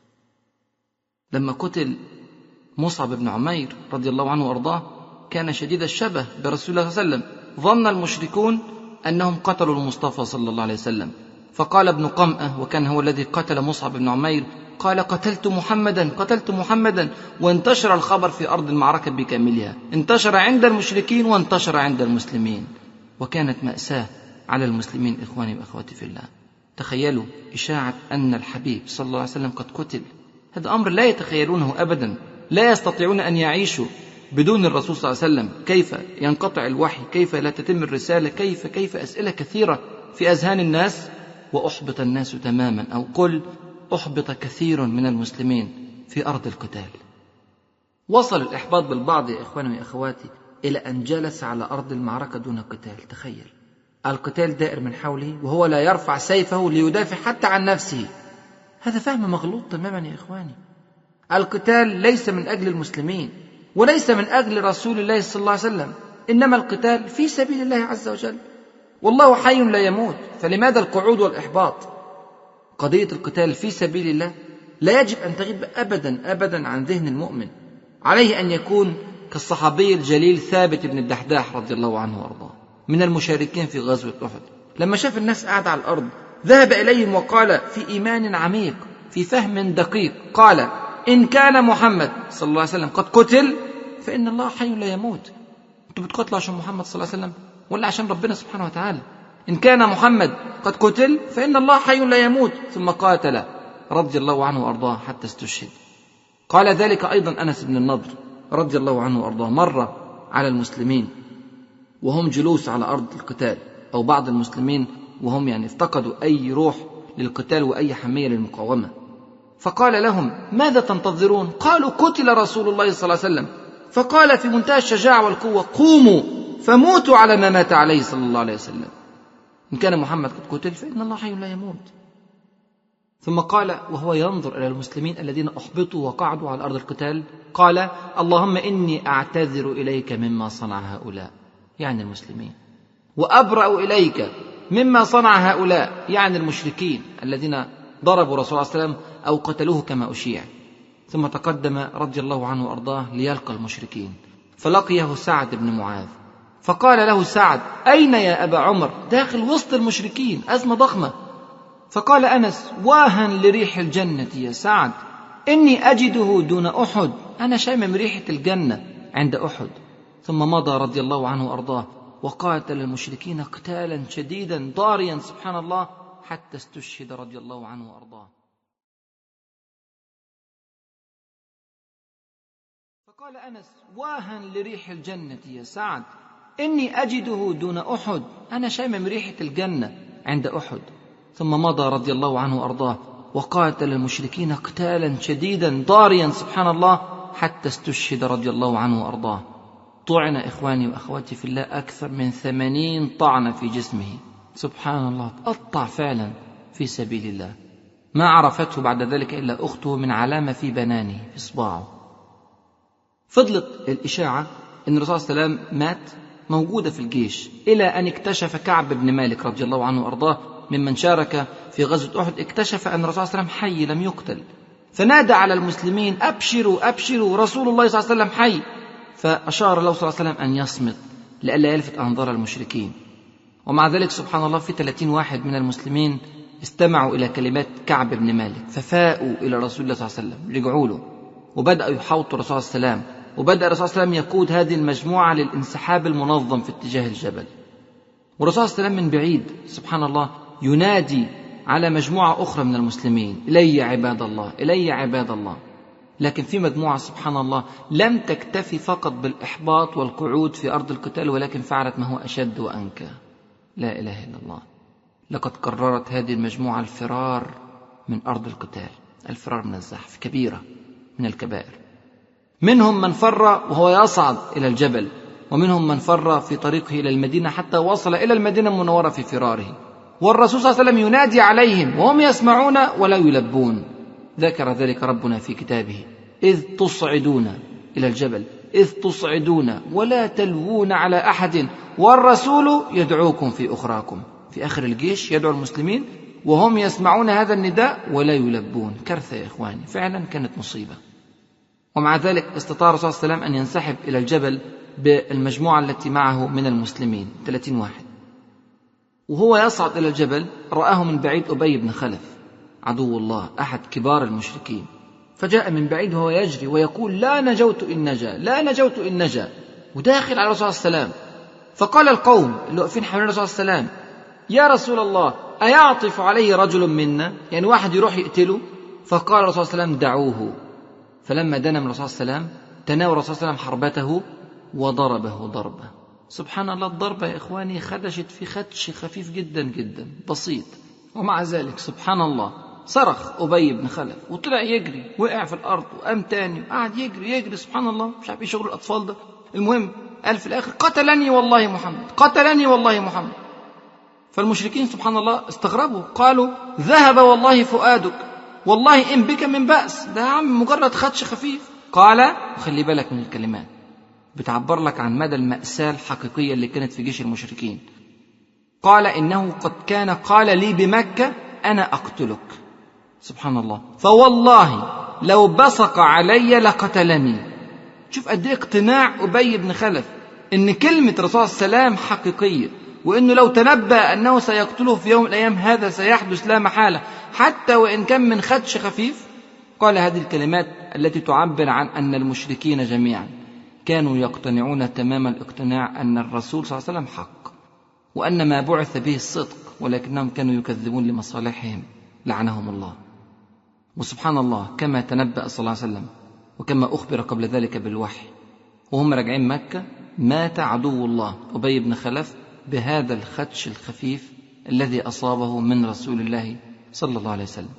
لما قتل مصعب بن عمير رضي الله عنه وأرضاه كان شديد الشبه برسول الله صلى الله عليه وسلم، ظن المشركون أنهم قتلوا المصطفى صلى الله عليه وسلم، فقال ابن قمأة وكان هو الذي قتل مصعب بن عمير، قال: قتلت محمدا، قتلت محمدا. وانتشر الخبر في أرض المعركة بكاملها، انتشر عند المشركين وانتشر عند المسلمين، وكانت مأساة على المسلمين. إخواني وأخواتي في الله، تخيلوا إشاعة أن الحبيب صلى الله عليه وسلم قد قتل، هذا أمر لا يتخيلونه أبدا، لا يستطيعون أن يعيشوا بدون الرسول صلى الله عليه وسلم. كيف ينقطع الوحي؟ كيف لا تتم الرسالة؟ كيف أسئلة كثيرة في أذهان الناس، وأحبط الناس تماما، أو قل أحبط كثير من المسلمين في أرض القتال. وصل الإحباط بالبعض يا إخواني وأخواتي إلى أن جلس على أرض المعركة دون قتال. تخيل القتال دائر من حوله وهو لا يرفع سيفه ليدافع حتى عن نفسه. هذا فهم مغلوط تماما يا إخواني. القتال ليس من أجل المسلمين وليس من أجل رسول الله صلى الله عليه وسلم، إنما القتال في سبيل الله عز وجل، والله حي لا يموت، فلماذا القعود والإحباط؟ قضية القتال في سبيل الله لا يجب أن تغيب أبدا عن ذهن المؤمن. عليه أن يكون كالصحابي الجليل ثابت بن الدحداح رضي الله عنه وأرضاه من المشاركين في غزوة أحد، لما شاف الناس قاعدة على الأرض ذهب إليهم وقال في إيمان عميق في فهم دقيق، قال: إن كان محمد صلى الله عليه وسلم قد قتل فإن الله حي لا يموت. أنتم بتقتلوا عشان محمد صلى الله عليه وسلم ولا عشان ربنا سبحانه وتعالى؟ إن كان محمد قد قتل فإن الله حي لا يموت. ثم قاتل رضي الله عنه وأرضاه حتى استشهد. قال ذلك أيضا أنس بن النضر رضي الله عنه وأرضاه، مر على المسلمين وهم جلوس على أرض القتال، أو بعض المسلمين وهم افتقدوا أي روح للقتال وأي حمية للمقاومة، فقال لهم: ماذا تنتظرون؟ قالوا: قتل رسول الله صلى الله عليه وسلم. فقال في منتهى الشجاعة والقوة: قوموا فموتوا على ما مات عليه صلى الله عليه وسلم. إن كان محمد قد قتل فإن الله حي لا يموت. ثم قال وهو ينظر إلى المسلمين الذين أحبطوا وقعدوا على أرض القتال، قال: اللهم إني أعتذر إليك مما صنع هؤلاء، يعني المسلمين، وأبرأ إليك مما صنع هؤلاء، يعني المشركين الذين ضربوا رسول الله صلى الله عليه وسلم أو قتلوه كما أشيع. ثم تقدم رضي الله عنه وأرضاه ليلقى المشركين، فلقيه سعد بن معاذ، فقال له سعد: أين يا أبا عمر؟ داخل وسط المشركين، أزمة ضخمة. فقال أنس: واها لريح الجنة يا سعد، إني أجده دون أحد، أنا شامم ريحة الجنة عند أحد. ثم مضى رضي الله عنه وأرضاه وقاتل المشركين قتالا شديدا ضاريا سبحان الله حتى استشهد رضي الله عنه وأرضاه. فقال أنس: واها لريح الجنة يا سعد، إني أجده دون أحد، أنا شامم ريحة الجنة عند أحد. ثم مضى رضي الله عنه وأرضاه وقاتل المشركين قتالا شديدا ضاريا سبحان الله حتى استشهد رضي الله عنه وأرضاه. طعن إخواني وأخواتي في الله أكثر من 80 طعنة في جسمه، سبحان الله، تقطع فعلا في سبيل الله. ما عرفته بعد ذلك إلا أخته من علامة في بنانه في إصبعه. فضلت الإشاعة أن الرسول صلى الله عليه وسلم مات موجودة في الجيش، إلى أن اكتشف كعب بن مالك رضي الله عنه وأرضاه ممن شارك في غزوة أحد، اكتشف أن الرسول صلى الله عليه وسلم حي لم يقتل، فنادى على المسلمين: أبشروا أبشروا، رسول الله صلى الله عليه وسلم حي. فأشار له صلى الله عليه وسلم أن يصمت لئلا يلفت أنظار المشركين. ومع ذلك سبحان الله في 30 واحد من المسلمين استمعوا إلى كلمات كعب بن مالك، ففاءوا إلى رسول الله صلى الله عليه وسلم، رجعوا له وبدأوا يحوطوا الرسول صلى الله عليه وسلم، وبدأ الرسول صلى الله عليه وسلم يقود هذه المجموعة للانسحاب المنظم في اتجاه الجبل. والرسول صلى الله عليه وسلم من بعيد سبحان الله ينادي على مجموعة أخرى من المسلمين: إلي عباد الله، إلي عباد الله. لكن في مجموعة سبحان الله لم تكتفي فقط بالإحباط والقعود في أرض القتال، ولكن فعلت ما هو أشد وأنكى. لا إله إلا الله، لقد قررت هذه المجموعة الفرار من أرض القتال، الفرار من الزحف، كبيرة من الكبائر. منهم من فر وهو يصعد إلى الجبل، ومنهم من فر في طريقه إلى المدينة حتى وصل إلى المدينة المنورة في فراره، والرسول صلى الله عليه وسلم ينادي عليهم وهم يسمعون ولا يلبون. ذكر ذلك ربنا في كتابه: إذ تصعدون إلى الجبل، إذ تصعدون ولا تلوون على أحد والرسول يدعوكم في أخراكم. في آخر الجيش يدعو المسلمين وهم يسمعون هذا النداء ولا يلبون. كارثة يا إخواني، فعلا كانت مصيبة. ومع ذلك استطاع الرسول صلى الله عليه وسلم أن ينسحب إلى الجبل بالمجموعة التي معه من المسلمين 30 واحد. وهو يصعد إلى الجبل رآه من بعيد أبي بن خلف عدو الله أحد كبار المشركين، فجاء من بعيد وهو يجري ويقول: لا نجوت إن نجا، لا نجوت إن نجا، وداخل على الرسول صلى الله عليه وسلم. فقال القوم اللي واقفين حوالين الرسول صلى الله عليه وسلم: يا رسول الله أيعطف عليه رجل منا؟ يعني واحد يروح يقتله؟ فقال الرسول صلى الله عليه وسلم: دعوه. فلما دنا من الرسول صلى الله عليه وسلم تناول الرسول صلى الله عليه وسلم حربته وضربه ضربة. سبحان الله، الضربة يا إخواني خدشت في خدش خفيف جدا جدا بسيط، ومع ذلك سبحان الله صرخ أبي بن خلف وطلع يجري، وقع في الأرض وقام تاني وقعد يجري سبحان الله، مش عارف ايه شغل الأطفال ده. المهم قال في الآخر: قتلني والله محمد، قتلني والله محمد. فالمشركين سبحان الله استغربوا، قالوا ذهب والله فؤادك، والله إن بك من بأس، ده يا عم مجرد خدش خفيف. قال، وخلي بالك من الكلمات بتعبر لك عن مدى المأساة الحقيقية اللي كانت في جيش المشركين. قال إنه قد كان قال لي بمكة أنا أقتلك. سبحان الله، فوالله لو بصق علي لقتلني. شوف قد ايه اقتناع أبي بن خلف إن كلمة الرسول صلى الله عليه وسلم حقيقية، وإنه لو تنبأ أنه سيقتله في يوم من الأيام هذا سيحدث لا محالة حتى وإن كان من خدش خفيف. قال هذه الكلمات التي تعبر عن أن المشركين جميعا كانوا يقتنعون تمام الاقتناع أن الرسول صلى الله عليه وسلم حق، وأن ما بعث به الصدق، ولكنهم كانوا يكذبون لمصالحهم لعنهم الله. وسبحان الله، كما تنبأ صلى الله عليه وسلم وكما أخبر قبل ذلك بالوحي، وهم راجعين مكة مات عدو الله أبي بن خلف بهذا الخدش الخفيف الذي أصابه من رسول الله صلى الله عليه وسلم.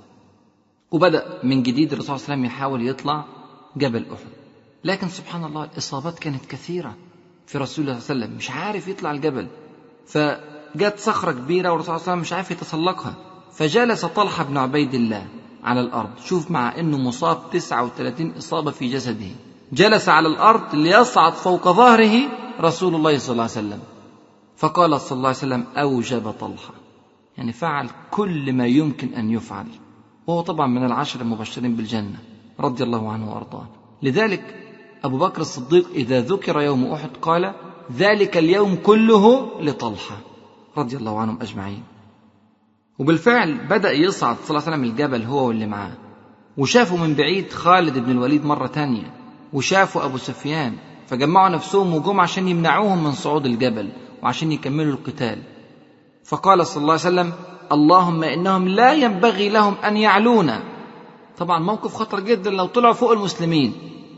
وبدأ من جديد الرسول صلى الله عليه وسلم يحاول يطلع جبل أحد، لكن سبحان الله الإصابات كانت كثيرة في رسول الله صلى الله عليه وسلم، مش عارف يطلع الجبل. فجت صخرة كبيرة والرسول صلى الله عليه وسلم مش عارف يتسلقها، فجلس طلحة بن عبيد الله على الأرض. شوف، مع أنه مصاب 39 إصابة في جسده، جلس على الأرض ليصعد فوق ظهره رسول الله صلى الله عليه وسلم. فقال صلى الله عليه وسلم أوجب طلحة، يعني فعل كل ما يمكن أن يفعل، وهو طبعا من العشر المبشرين بالجنة رضي الله عنه وأرضاه. لذلك أبو بكر الصديق إذا ذكر يوم أحد قال ذلك اليوم كله لطلحة رضي الله عنهم أجمعين. وبالفعل بدأ يصعد صلى الله عليه وسلم الجبل هو واللي معاه، وشافوا من بعيد خالد بن الوليد مرة تانية، وشافوا أبو سفيان، فجمعوا نفسهم وجم عشان يمنعوهم من صعود الجبل وعشان يكملوا القتال. فقال صلى الله عليه وسلم اللهم إنهم لا ينبغي لهم أن يعلونا. طبعا موقف خطر جدا لو طلعوا فوق المسلمين.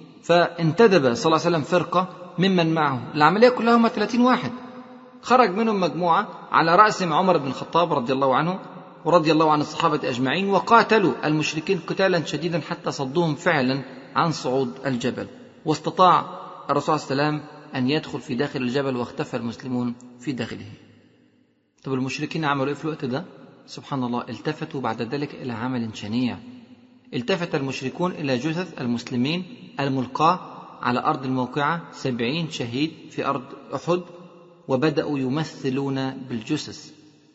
فانتدب صلى الله عليه وسلم فرقة ممن معه، العملية كلها هم 30 واحد، خرج منهم مجموعة على رأسهم عمر بن الخطاب رضي الله عنه ورضي الله عن الصحابة أجمعين، وقاتلوا المشركين قتالا شديدا حتى صدوهم فعلا عن صعود الجبل. واستطاع الرسول صلى الله عليه وسلم أن يدخل في داخل الجبل، واختفى المسلمون في داخله. طب المشركين عملوا إيه في الوقت ده؟ سبحان الله، التفتوا بعد ذلك إلى عمل شنيع. التفت المشركون إلى جثث المسلمين الملقاة على أرض الموقعة، 70 شهيد في أرض أحد، وبدأوا يمثلون بالجثث.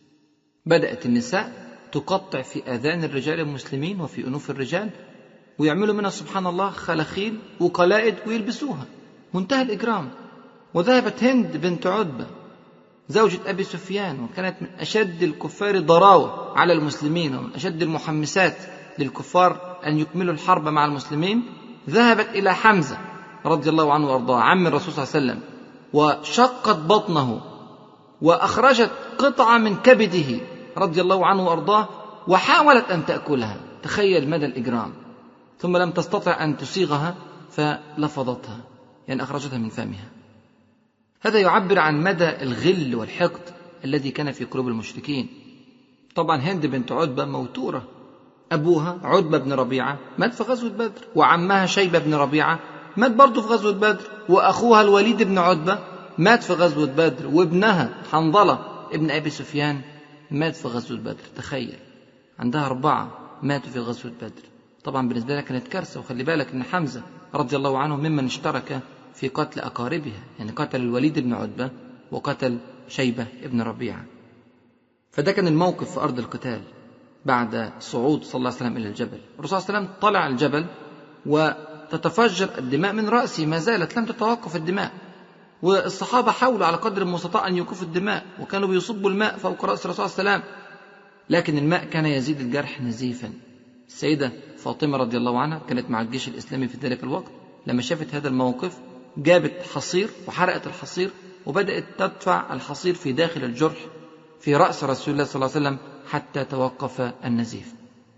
بدأت النساء تقطع في آذان الرجال المسلمين وفي أنوف الرجال، ويعملوا منها سبحان الله خلاخيل وقلائد ويلبسوها، منتهى الإجرام. وذهبت هند بنت عتبة زوجة أبي سفيان، وكانت من أشد الكفار ضراوة على المسلمين ومن أشد المحمسات للكفار أن يكملوا الحرب مع المسلمين، ذهبت إلى حمزة رضي الله عنه وأرضاه عم الرسول صلى الله عليه وسلم، وشقت بطنه وأخرجت قطعة من كبده رضي الله عنه وأرضاه، وحاولت أن تأكلها. تخيل مدى الإجرام. ثم لم تستطع أن تسيغها فلفظتها، يعني أخرجتها من فمها. هذا يعبر عن مدى الغل والحقد الذي كان في قلوب المشركين. طبعا هند بنت عتبة موتورة، أبوها عتبة بن ربيعة مات في غزوة بدر، وعمها شيبة بن ربيعة مات برضه في غزوة بدر، وأخوها الوليد بن عتبة مات في غزوة بدر، وابنها حنظلة ابن أبي سفيان مات في غزوة بدر. تخيل، عندها 4 ماتوا في غزوة بدر. طبعا بالنسبة لها كانت كارثة. وخلي بالك أن حمزة رضي الله عنه ممن اشترك في قتل أقاربها، يعني قتل الوليد بن عتبة وقتل شيبة ابن ربيعة. فده كان الموقف في أرض القتال بعد صعود صلى الله عليه وسلم إلى الجبل. الرسول صلى الله عليه وسلم طلع الجبل وتتفجر الدماء من رأسه، ما زالت لم تتوقف الدماء، والصحابة حاولوا على قدر المستطاع أن يوقفوا الدماء، وكانوا بيصبوا الماء فوق رأس الرسول صلى الله عليه وسلم، لكن الماء كان يزيد الجرح نزيفا. السيدة فاطمة رضي الله عنها كانت مع الجيش الإسلامي في ذلك الوقت، لما شافت هذا الموقف جابت حصير وحرقت الحصير، وبدأت تدفع الحصير في داخل الجرح في رأس رسول الله صلى الله عليه وسلم حتى توقف النزيف.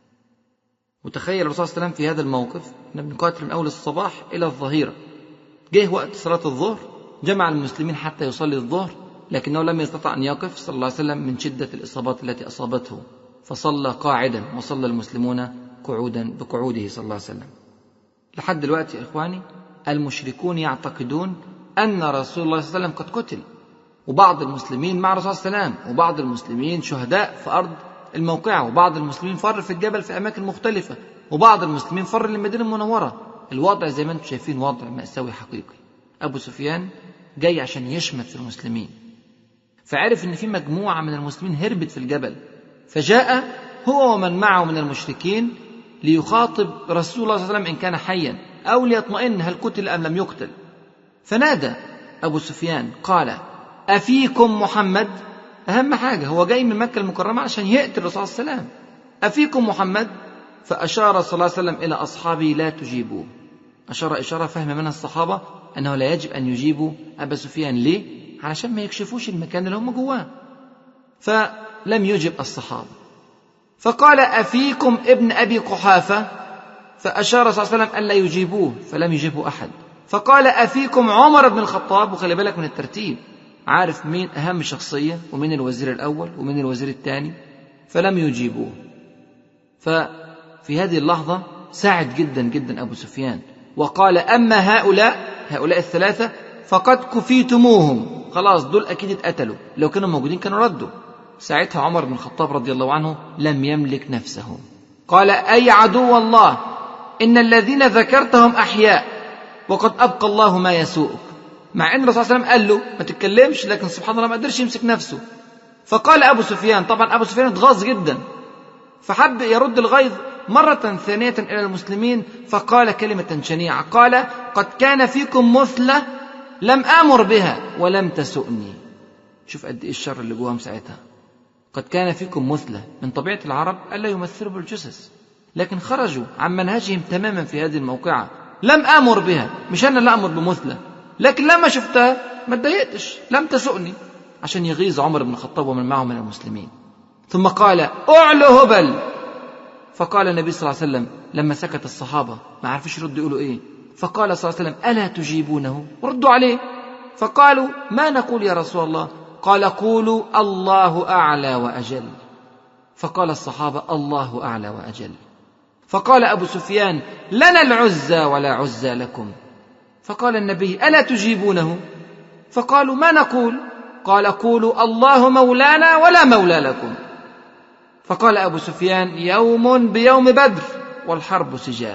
وتخيل الرسول صلى الله عليه وسلم في هذا الموقف، بنقاتل من أول الصباح إلى الظهيرة، جه وقت صلاة الظهر جمع المسلمين حتى يصلي الظهر، لكنه لم يستطع أن يقف صلى الله عليه وسلم من شدة الإصابات التي أصابته، فصلى قاعدا وصلى المسلمون قعودا بقعوده صلى الله عليه وسلم. لحد دلوقتي يا إخواني المشركون يعتقدون أن رسول الله صلى الله عليه وسلم قد قتل، وبعض المسلمين مع الرسول صلى الله عليه وسلم، وبعض المسلمين شهداء في أرض الموقعة، وبعض المسلمين فر في الجبل في أماكن مختلفة، وبعض المسلمين فر للمدينة المنورة. الوضع زي ما انتم شايفين وضع مأساوي حقيقي. أبو سفيان جاي عشان يشمت في المسلمين، فعرف ان في مجموعة من المسلمين هربت في الجبل، فجاء هو ومن معه من المشركين ليخاطب رسول الله صلى الله عليه وسلم إن كان حيا، أو ليطمئن هل قتل أم لم يقتل. فنادى أبو سفيان قال: أفيكم محمد؟ أهم حاجة هو جاي من مكة المكرمة عشان يقتل الرسول صلى الله عليه وسلم. أفيكم محمد؟ فأشار صلى الله عليه وسلم إلى أصحابه: لا تجيبوه. أشار إشارة فهم منها الصحابة أنه لا يجب أن يجيبوا أبا سفيان. ليه؟ علشان ما يكشفوش المكان اللي هم جواه. فلم يجب الصحابة. فقال: أفيكم ابن أبي قحافة؟ فأشار صلى الله عليه وسلم أن لا يجيبوه، فلم يجيبه أحد. فقال: أفيكم عمر بن الخطاب؟ وخلي بالك من الترتيب، عارف مين أهم شخصية ومين الوزير الأول ومين الوزير الثاني، فلم يجيبوه. ففي هذه اللحظة ساعد جدا جدا أبو سفيان وقال: أما هؤلاء الثلاثة فقد كفيتموهم، خلاص دول أكيد اتقتلوا، لو كانوا موجودين كانوا ردوا. ساعتها عمر بن الخطاب رضي الله عنه لم يملك نفسه، قال: أي عدو الله، إن الذين ذكرتهم أحياء وقد أبقى الله ما يسوءك. مع أن الرسول صلى الله عليه وسلم قال له ما تتكلمش، لكن سبحان الله ما قدرش يمسك نفسه. فقال أبو سفيان، طبعا أبو سفيان اتغاظ جدا، فحب يرد الغيظ مرة ثانية إلى المسلمين، فقال كلمة شنيعة، قال: قد كان فيكم مثلة لم آمر بها ولم تسؤني. شوف قد إيه الشر اللي جواهم ساعتها. قد كان فيكم مثلة، من طبيعة العرب ألا يمثلوا بالجثث، لكن خرجوا عن منهجهم تماما في هذه الموقعة. لم آمر بها، مش أنا اللي أمر بمثلة، لكن لما شفتها ما اتضايقتش، لم تسؤني، عشان يغيظ عمر بن الخطاب ومن معه من المسلمين. ثم قال: أعلو هبل. فقال النبي صلى الله عليه وسلم لما سكت الصحابة ما عرفش يردوا يقولوا إيه، فقال صلى الله عليه وسلم: ألا تجيبونه؟ ردوا عليه. فقالوا: ما نقول يا رسول الله؟ قال: قولوا الله أعلى وأجل. فقال الصحابة: الله أعلى وأجل. فقال أبو سفيان: لنا العزى ولا عزى لكم. فقال النبي: ألا تجيبونه؟ فقالوا: ما نقول؟ قال: قولوا الله مولانا ولا مولى لكم. فقال أبو سفيان: يوم بيوم بدر والحرب سجال.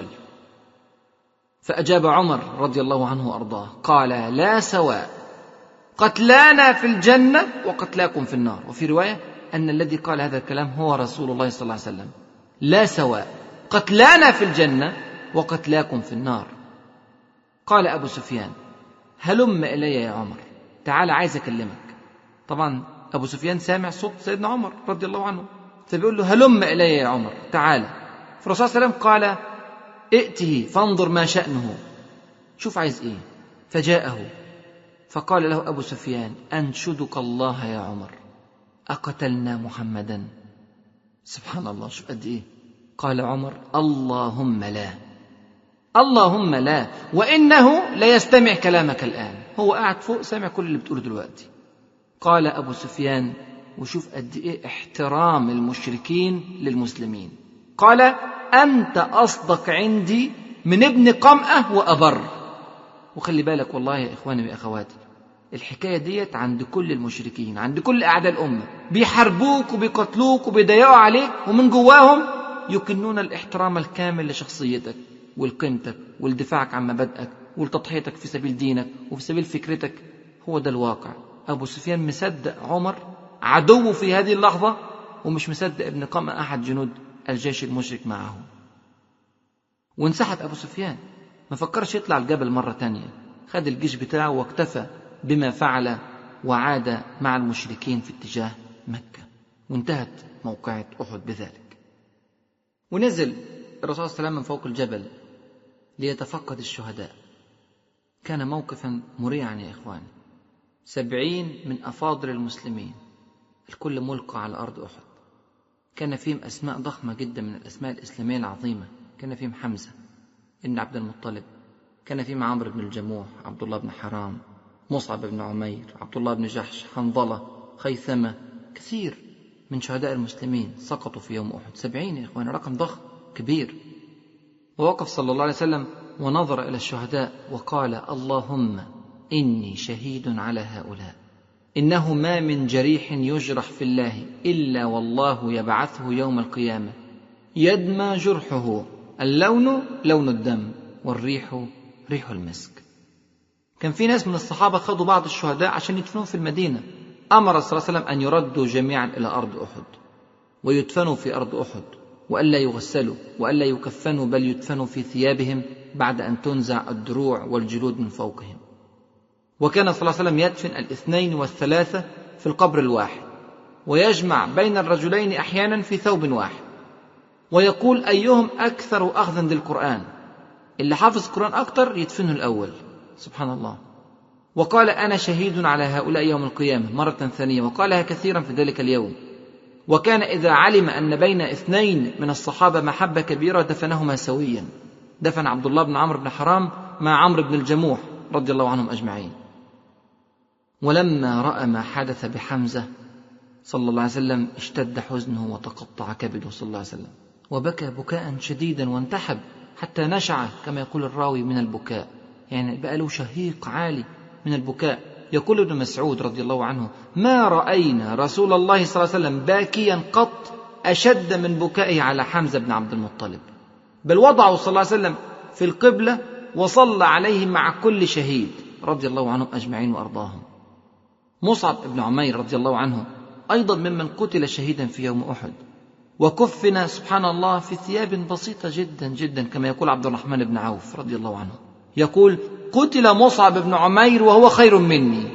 فأجاب عمر رضي الله عنه وأرضاه قال: لا سواء، قتلانا في الجنة وقتلاكم في النار. وفي رواية أن الذي قال هذا الكلام هو رسول الله صلى الله عليه وسلم. لا سواء، قتلانا في الجنة وقتلاكم في النار. قال أبو سفيان: هلم إلي يا عمر، تعال عايز أكلمك. طبعا أبو سفيان سامع صوت سيدنا عمر رضي الله عنه، فبيقول له: هلم إلي يا عمر، تعال. فالرسول صلى الله عليه وسلم قال: ائته فانظر ما شأنه، شوف عايز إيه. فجاءه فقال له أبو سفيان: أنشدك الله يا عمر، أقتلنا محمدا؟ سبحان الله، شوف قد إيه. قال عمر: اللهم لا، اللهم لا، وإنه ليستمع كلامك الآن. هو قاعد فوق سامع كل اللي بتقوله دلوقتي. قال أبو سفيان، وشوف قد إيه احترام المشركين للمسلمين، قال: أنت أصدق عندي من ابن قمأة وأبر. وخلي بالك والله يا إخواني وأخواتي، الحكاية ديت عند كل المشركين، عند كل أعداء الأمة، بيحاربوك وبيقتلوك وبيضيقوا عليك، ومن جواهم يكنون الاحترام الكامل لشخصيتك ولقيمتك ولدفاعك عن مبادئك ولتضحيتك في سبيل دينك وفي سبيل فكرتك. هو ده الواقع. أبو سفيان مصدق عمر عدو في هذه اللحظة، ومش مصدق ابن قمأ أحد جنود الجيش المشرك معه. وانسحب أبو سفيان، ما فكرش يطلع الجبل مرة تانية، خد الجيش بتاعه واكتفى بما فعل، وعاد مع المشركين في اتجاه مكة، وانتهت موقعة أحد بذلك. ونزل الرسول صلى الله عليه وسلم من فوق الجبل ليتفقد الشهداء. كان موقفا مريعا يا إخواني. 70 من أفاضل المسلمين، الكل ملقى على أرض أحد. كان فيهم أسماء ضخمة جدا من الأسماء الإسلامية العظيمة. كان فيهم حمزة ابن عبد المطلب، كان فيهم عمرو بن الجموح، عبد الله بن حرام، مصعب بن عمير، عبد الله بن جحش، حنظلة، خيثمة. كثير من شهداء المسلمين سقطوا في يوم أحد. 70 يا إخوان، رقم ضخم كبير. ووقف صلى الله عليه وسلم ونظر إلى الشهداء وقال: اللهم إني شهيد على هؤلاء، إنه ما من جريح يجرح في الله إلا والله يبعثه يوم القيامة يدمى جرحه، اللون لون الدم والريح ريح المسك. كان في ناس من الصحابة خدوا بعض الشهداء عشان يدفنوهم في المدينة. أمر صلى الله عليه وسلم أن يردوا جميعا إلى أرض أحد ويدفنوا في أرض أحد، وألا يغسلوا وألا يكفنوا، بل يدفنوا في ثيابهم بعد أن تنزع الدروع والجلود من فوقهم. وكان صلى الله عليه وسلم يدفن 2 و3 في القبر الواحد، ويجمع بين الرجلين أحيانا في ثوب واحد، ويقول أيهم أكثر أخذا للقرآن، اللي حافظ القرآن أكثر يدفنه الأول. سبحان الله. وقال أنا شهيد على هؤلاء يوم القيامة مرة ثانية، وقالها كثيرا في ذلك اليوم. وكان إذا علم أن بين 2 من الصحابة محبة كبيرة دفنهما سويا. دفن عبد الله بن عمرو بن حرام مع عمرو بن الجموح رضي الله عنهم أجمعين. ولما رأى ما حدث بحمزة صلى الله عليه وسلم اشتد حزنه وتقطع كبده صلى الله عليه وسلم، وبكى بكاء شديدا وانتحب حتى نشع كما يقول الراوي من البكاء، يعني بقى له شهيق عالي من البكاء. يقول ابن مسعود رضي الله عنه ما رأينا رسول الله صلى الله عليه وسلم باكيا قط أشد من بكائه على حمزة بن عبد المطلب، بل وضعه صلى الله عليه وسلم في القبلة وصلى عليه مع كل شهيد رضي الله عنهم أجمعين وأرضاهم. مصعب بن عمير رضي الله عنه أيضا ممن قتل شهيدا في يوم أحد، وكفن سبحان الله في ثياب بسيطة جدا جدا، كما يقول عبد الرحمن بن عوف رضي الله عنه، يقول قتل مصعب بن عمير وهو خير مني،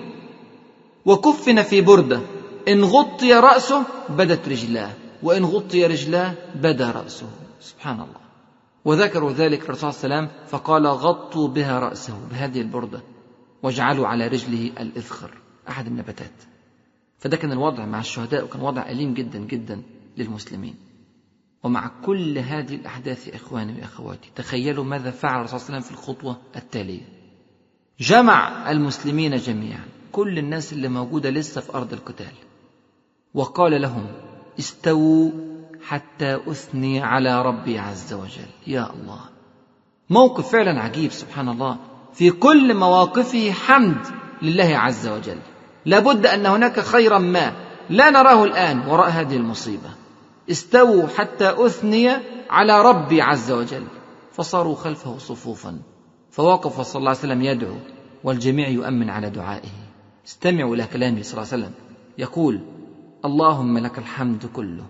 وكفن في بردة إن غطي رأسه بدت رجلاه، وإن غطي رجلاه بدا رأسه. سبحان الله. وذكروا ذلك الرسول صلى الله عليه وسلم فقال غطوا بها رأسه بهذه البردة واجعلوا على رجله الإذخر، أحد النباتات. فده كان الوضع مع الشهداء، وكان وضع أليم جدا جدا للمسلمين. ومع كل هذه الأحداث يا إخواني وأخواتي، تخيلوا ماذا فعل الرسول صلى الله عليه وسلم في الخطوة التالية. جمع المسلمين جميعا، كل الناس اللي موجودة لسه في أرض القتال، وقال لهم استووا حتى أثني على ربي عز وجل. يا الله، موقف فعلا عجيب سبحان الله. في كل مواقفه حمد لله عز وجل. لابد أن هناك خيرا ما لا نراه الآن وراء هذه المصيبة. استووا حتى أثني على ربي عز وجل، فصاروا خلفه صفوفا، فوقف صلى الله عليه وسلم يدعو والجميع يؤمن على دعائه. استمعوا إلى كلامه صلى الله عليه وسلم يقول اللهم لك الحمد كله،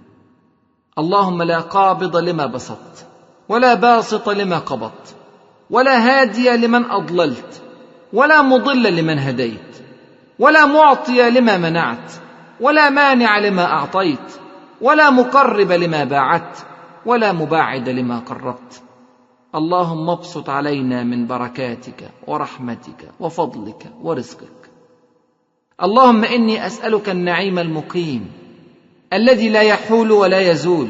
اللهم لا قابض لما بسطت ولا باسط لما قبضت ولا هادي لمن أضللت ولا مضل لمن هديت ولا معطي لما منعت ولا مانع لما أعطيت ولا مقرب لما باعدت ولا مباعد لما قربت. اللهم ابسط علينا من بركاتك ورحمتك وفضلك ورزقك. اللهم إني أسألك النعيم المقيم الذي لا يحول ولا يزول.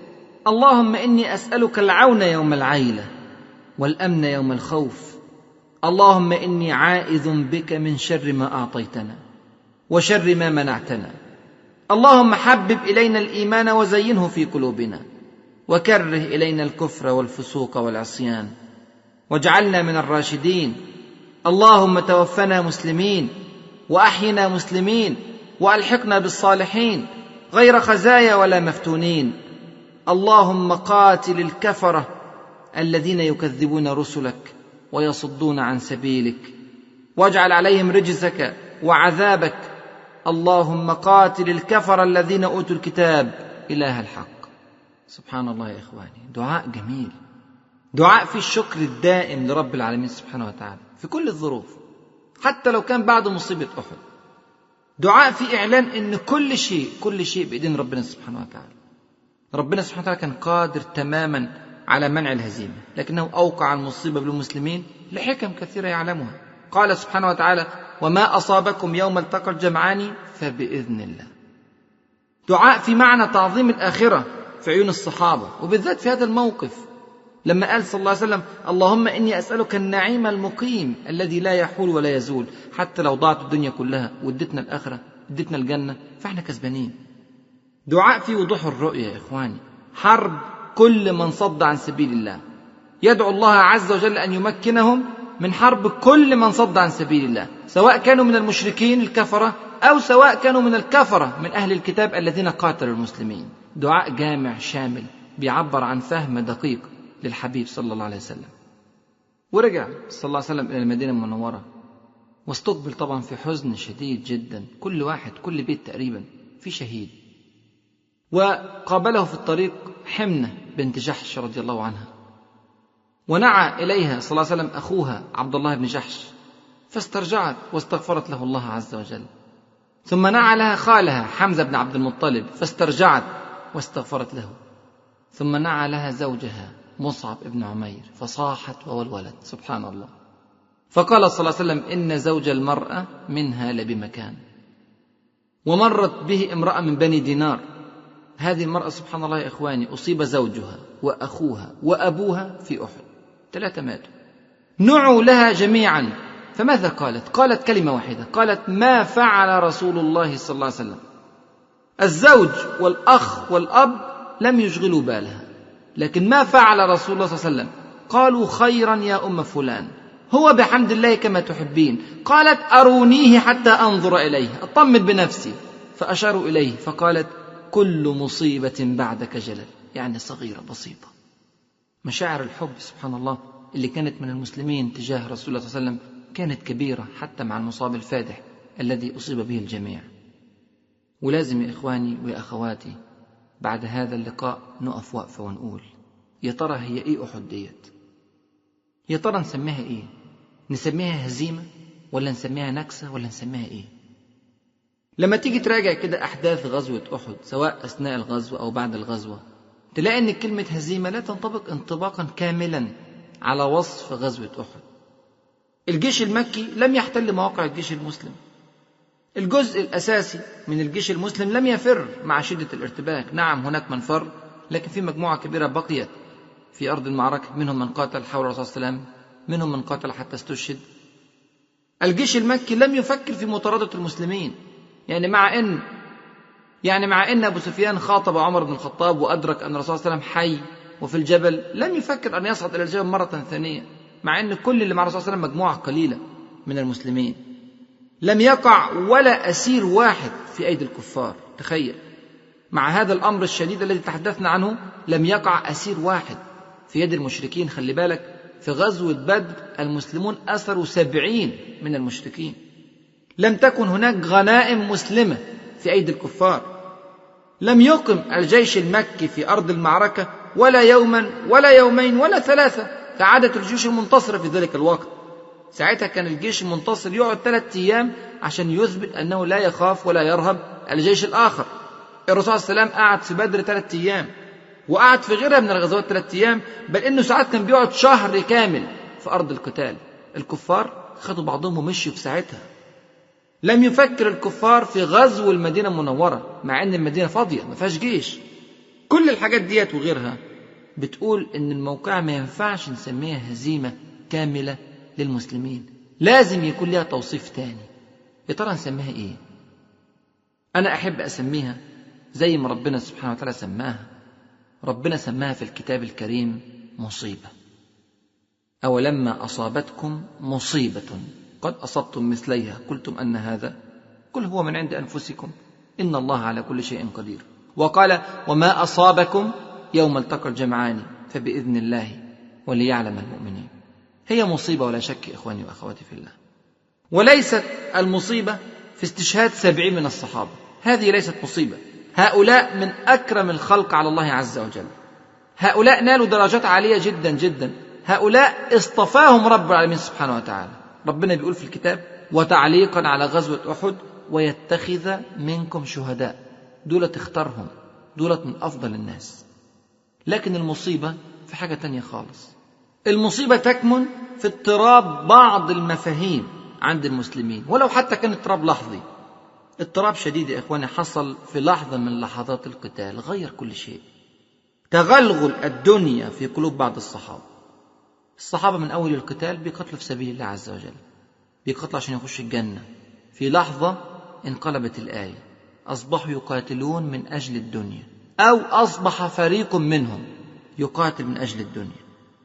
اللهم إني أسألك العون يوم العيلة والأمن يوم الخوف. اللهم إني عائذ بك من شر ما أعطيتنا وشر ما منعتنا. اللهم حبب إلينا الإيمان وزينه في قلوبنا وكره إلينا الكفر والفسوق والعصيان واجعلنا من الراشدين. اللهم توفنا مسلمين وأحينا مسلمين وألحقنا بالصالحين غير خزايا ولا مفتونين. اللهم قاتل الكفرة الذين يكذبون رسلك ويصدون عن سبيلك واجعل عليهم رجزك وعذابك. اللهم قاتل الكفر الذين أوتوا الكتاب إله الحق. سبحان الله يا إخواني، دعاء جميل، دعاء في الشكر الدائم لرب العالمين سبحانه وتعالى في كل الظروف، حتى لو كان بعد مصيبة أحد. دعاء في إعلان إن كل شيء بإيدين ربنا سبحانه وتعالى. ربنا سبحانه وتعالى كان قادر تماما على منع الهزيمة، لكنه أوقع المصيبة بالمسلمين لحكم كثيرة يعلمها. قال سبحانه وتعالى وما أصابكم يوم التقى الجمعان فبإذن الله. دعاء في معنى تعظيم الآخرة في عيون الصحابة، وبالذات في هذا الموقف لما قال صلى الله عليه وسلم اللهم إني أسألك النعيم المقيم الذي لا يحول ولا يزول. حتى لو ضاعت الدنيا كلها وادتنا الآخرة ادتنا الجنة فاحنا كسبانين. دعاء في وضوح الرؤية يا إخواني، حرب كل من صد عن سبيل الله. يدعو الله عز وجل أن يمكنهم من حرب كل من صد عن سبيل الله، سواء كانوا من المشركين الكفرة أو سواء كانوا من الكفرة من أهل الكتاب الذين قاتلوا المسلمين. دعاء جامع شامل بيعبر عن فهم دقيق للحبيب صلى الله عليه وسلم. ورجع صلى الله عليه وسلم إلى المدينة المنورة، واستقبل طبعا في حزن شديد جدا، كل بيت تقريبا في شهيد. وقابله في الطريق حمنة بنت جحش رضي الله عنها، ونعى إليها صلى الله عليه وسلم أخوها عبد الله بن جحش، فاسترجعت واستغفرت له الله عز وجل. ثم نعى لها خالها حمزة بن عبد المطلب، فاسترجعت واستغفرت له. ثم نعى لها زوجها مصعب بن عمير، فصاحت وولولت، سبحان الله. فقال صلى الله عليه وسلم: إن زوج المرأة منها لبمكان. ومرت به امرأة من بني دينار، هذه المرأة سبحان الله يا إخواني أصيب زوجها وأخوها وأبوها في أحد، 3 ماتوا. نعوا لها جميعا، فماذا قالت؟ قالت كلمة واحدة، قالت: ما فعل رسول الله صلى الله عليه وسلم. الزوج والأخ والأب لم يشغلوا بالها، لكن ما فعل رسول الله صلى الله عليه وسلم؟ قالوا: خيرا يا أم فلان، هو بحمد الله كما تحبين. قالت: أرونيه حتى أنظر إليه، أطمن بنفسي. فأشاروا إليه، فقالت: كل مصيبة بعدك جلل، يعني صغيرة بسيطة. مشاعر الحب سبحان الله اللي كانت من المسلمين تجاه رسول الله صلى الله عليه وسلم كانت كبيرة حتى مع المصاب الفادح الذي أصيب به الجميع. ولازم يا إخواني ويا أخواتي بعد هذا اللقاء نقف وقفة ونقول: يا ترى هي إيه أحد ديت؟ يا ترى نسميها إيه؟ نسميها هزيمة ولا نسميها نكسة ولا نسميها إيه؟ لما تيجي تراجع كده أحداث غزوة أحد سواء أثناء الغزوة أو بعد الغزوة، تلاقي أن كلمة هزيمة لا تنطبق انطباقا كاملا على وصف غزوة أحد. الجيش المكي لم يحتل مواقع الجيش المسلم، الجزء الأساسي من الجيش المسلم لم يفر مع شدة الارتباك. نعم هناك من فر، لكن في مجموعة كبيرة بقيت في أرض المعركة، منهم من قاتل حول الرسول صلى الله عليه وسلم، منهم من قاتل حتى استشهد. الجيش المكي لم يفكر في مطاردة المسلمين، يعني مع أن أبو سفيان خاطب عمر بن الخطاب وأدرك أن الرسول صلى الله عليه وسلم حي وفي الجبل، لم يفكر أن يصعد إلى الجبل مرة ثانية، مع أن كل اللي مع الرسول صلى الله عليه وسلم مجموعة قليلة من المسلمين. لم يقع ولا أسير واحد في أيدي الكفار. تخيل، مع هذا الأمر الشديد الذي تحدثنا عنه لم يقع أسير واحد في يد المشركين. خلي بالك، في غزوة بدر المسلمون أسروا 70 من المشركين. لم تكن هناك غنائم مسلمة في أيدي الكفار. لم يقم الجيش المكي في أرض المعركة ولا يوما ولا يومين ولا 3 كعادة الجيوش المنتصرة في ذلك الوقت. ساعتها كان الجيش المنتصر يقعد 3 أيام عشان يثبت أنه لا يخاف ولا يرهب الجيش الآخر. الرسول صلى الله عليه وسلم قعد في بدر 3 أيام، وقعد في غيرها من الغزوات 3 أيام، بل إنه ساعات كان بيقعد شهر كامل في أرض القتال. الكفار خدوا بعضهم ومشوا في ساعتها. لم يفكر الكفار في غزو المدينة المنورة مع أن المدينة فاضية ما فيهاش جيش. كل الحاجات ديت وغيرها بتقول أن الموقع ما ينفعش نسميها هزيمة كاملة للمسلمين، لازم يكون لها توصيف تاني. يا ترى نسميها إيه؟ أنا أحب أسميها زي ما ربنا سبحانه وتعالى سماها. ربنا سماها في الكتاب الكريم مصيبة. أولما أصابتكم مصيبة قد أصبتم مثليها قلتم أن هذا، قل هو من عند أنفسكم إن الله على كل شيء قدير. وقال: وما أصابكم يوم التقى الجمعان فبإذن الله وليعلم المؤمنين. هي مصيبة ولا شك إخواني وأخواتي في الله. وليست المصيبة في استشهاد 70 من الصحابة، هذه ليست مصيبة. هؤلاء من أكرم الخلق على الله عز وجل، هؤلاء نالوا درجات عالية جدا جدا، هؤلاء اصطفاهم رب العالمين سبحانه وتعالى. ربنا بيقول في الكتاب: وتعليقا على غزوة أحد: ويتخذ منكم شهداء. دولة اختارهم، دولة من أفضل الناس. لكن المصيبة في حاجة تانية خالص. المصيبة تكمن في اضطراب بعض المفاهيم عند المسلمين، ولو حتى كان اضطراب لحظي. اضطراب شديد يا إخواني حصل في لحظة من لحظات القتال غير كل شيء. تغلغل الدنيا في قلوب بعض الصحابة من أول القتال بيقتلوا في سبيل الله عز وجل، بيقتلوا عشان يخش الجنة. في لحظة انقلبت الآية: أصبحوا يقاتلون من أجل الدنيا، أو أصبح فريق منهم يقاتل من أجل الدنيا.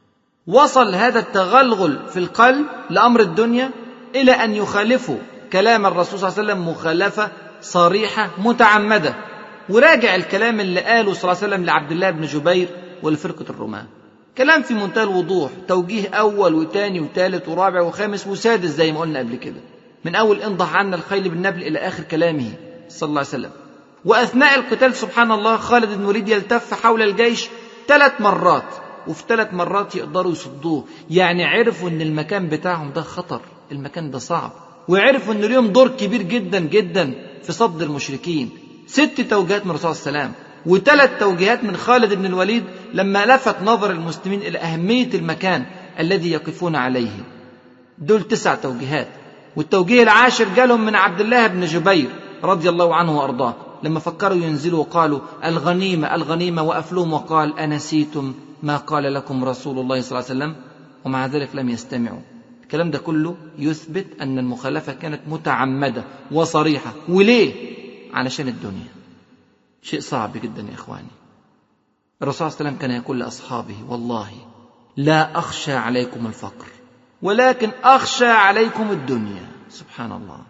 وصل هذا التغلغل في القلب لأمر الدنيا إلى أن يخالفوا كلام الرسول صلى الله عليه وسلم مخالفة صريحة متعمدة. وراجع الكلام اللي قاله صلى الله عليه وسلم لعبد الله بن جبير ولفرقة الرماة، كلام في منتهى الوضوح، توجيه أول وثاني وثالث ورابع وخامس وسادس زي ما قلنا قبل كده، من أول انضح عنا الخيل بالنبل إلى آخر كلامه صلى الله عليه وسلم. وأثناء القتال سبحان الله خالد بن الوليد يلتف حول الجيش 3 مرات، وفي 3 مرات يقدروا يصدوه. يعني عرفوا ان المكان بتاعهم ده خطر، المكان ده صعب، وعرفوا ان اليوم دور كبير جدا جدا في صد المشركين. 6 توجيهات من الرسول صلى الله عليه وسلم و3 توجيهات من خالد بن الوليد لما لفت نظر المسلمين إلى أهمية المكان الذي يقفون عليه. دول 9 توجيهات. والتوجيه العاشر جالهم من عبد الله بن جبير رضي الله عنه وأرضاه، لما فكروا ينزلوا وقالوا الغنيمة الغنيمة، وأفلوم وقال أنسيتم ما قال لكم رسول الله صلى الله عليه وسلم؟ ومع ذلك لم يستمعوا. الكلام ده كله يثبت أن المخالفة كانت متعمدة وصريحة. وليه؟ علشان الدنيا. شيء صعب جدا يا إخواني. الرسول صلى الله عليه وسلم كان يقول لأصحابه والله لا أخشى عليكم الفقر ولكن أخشى عليكم الدنيا. سبحان الله.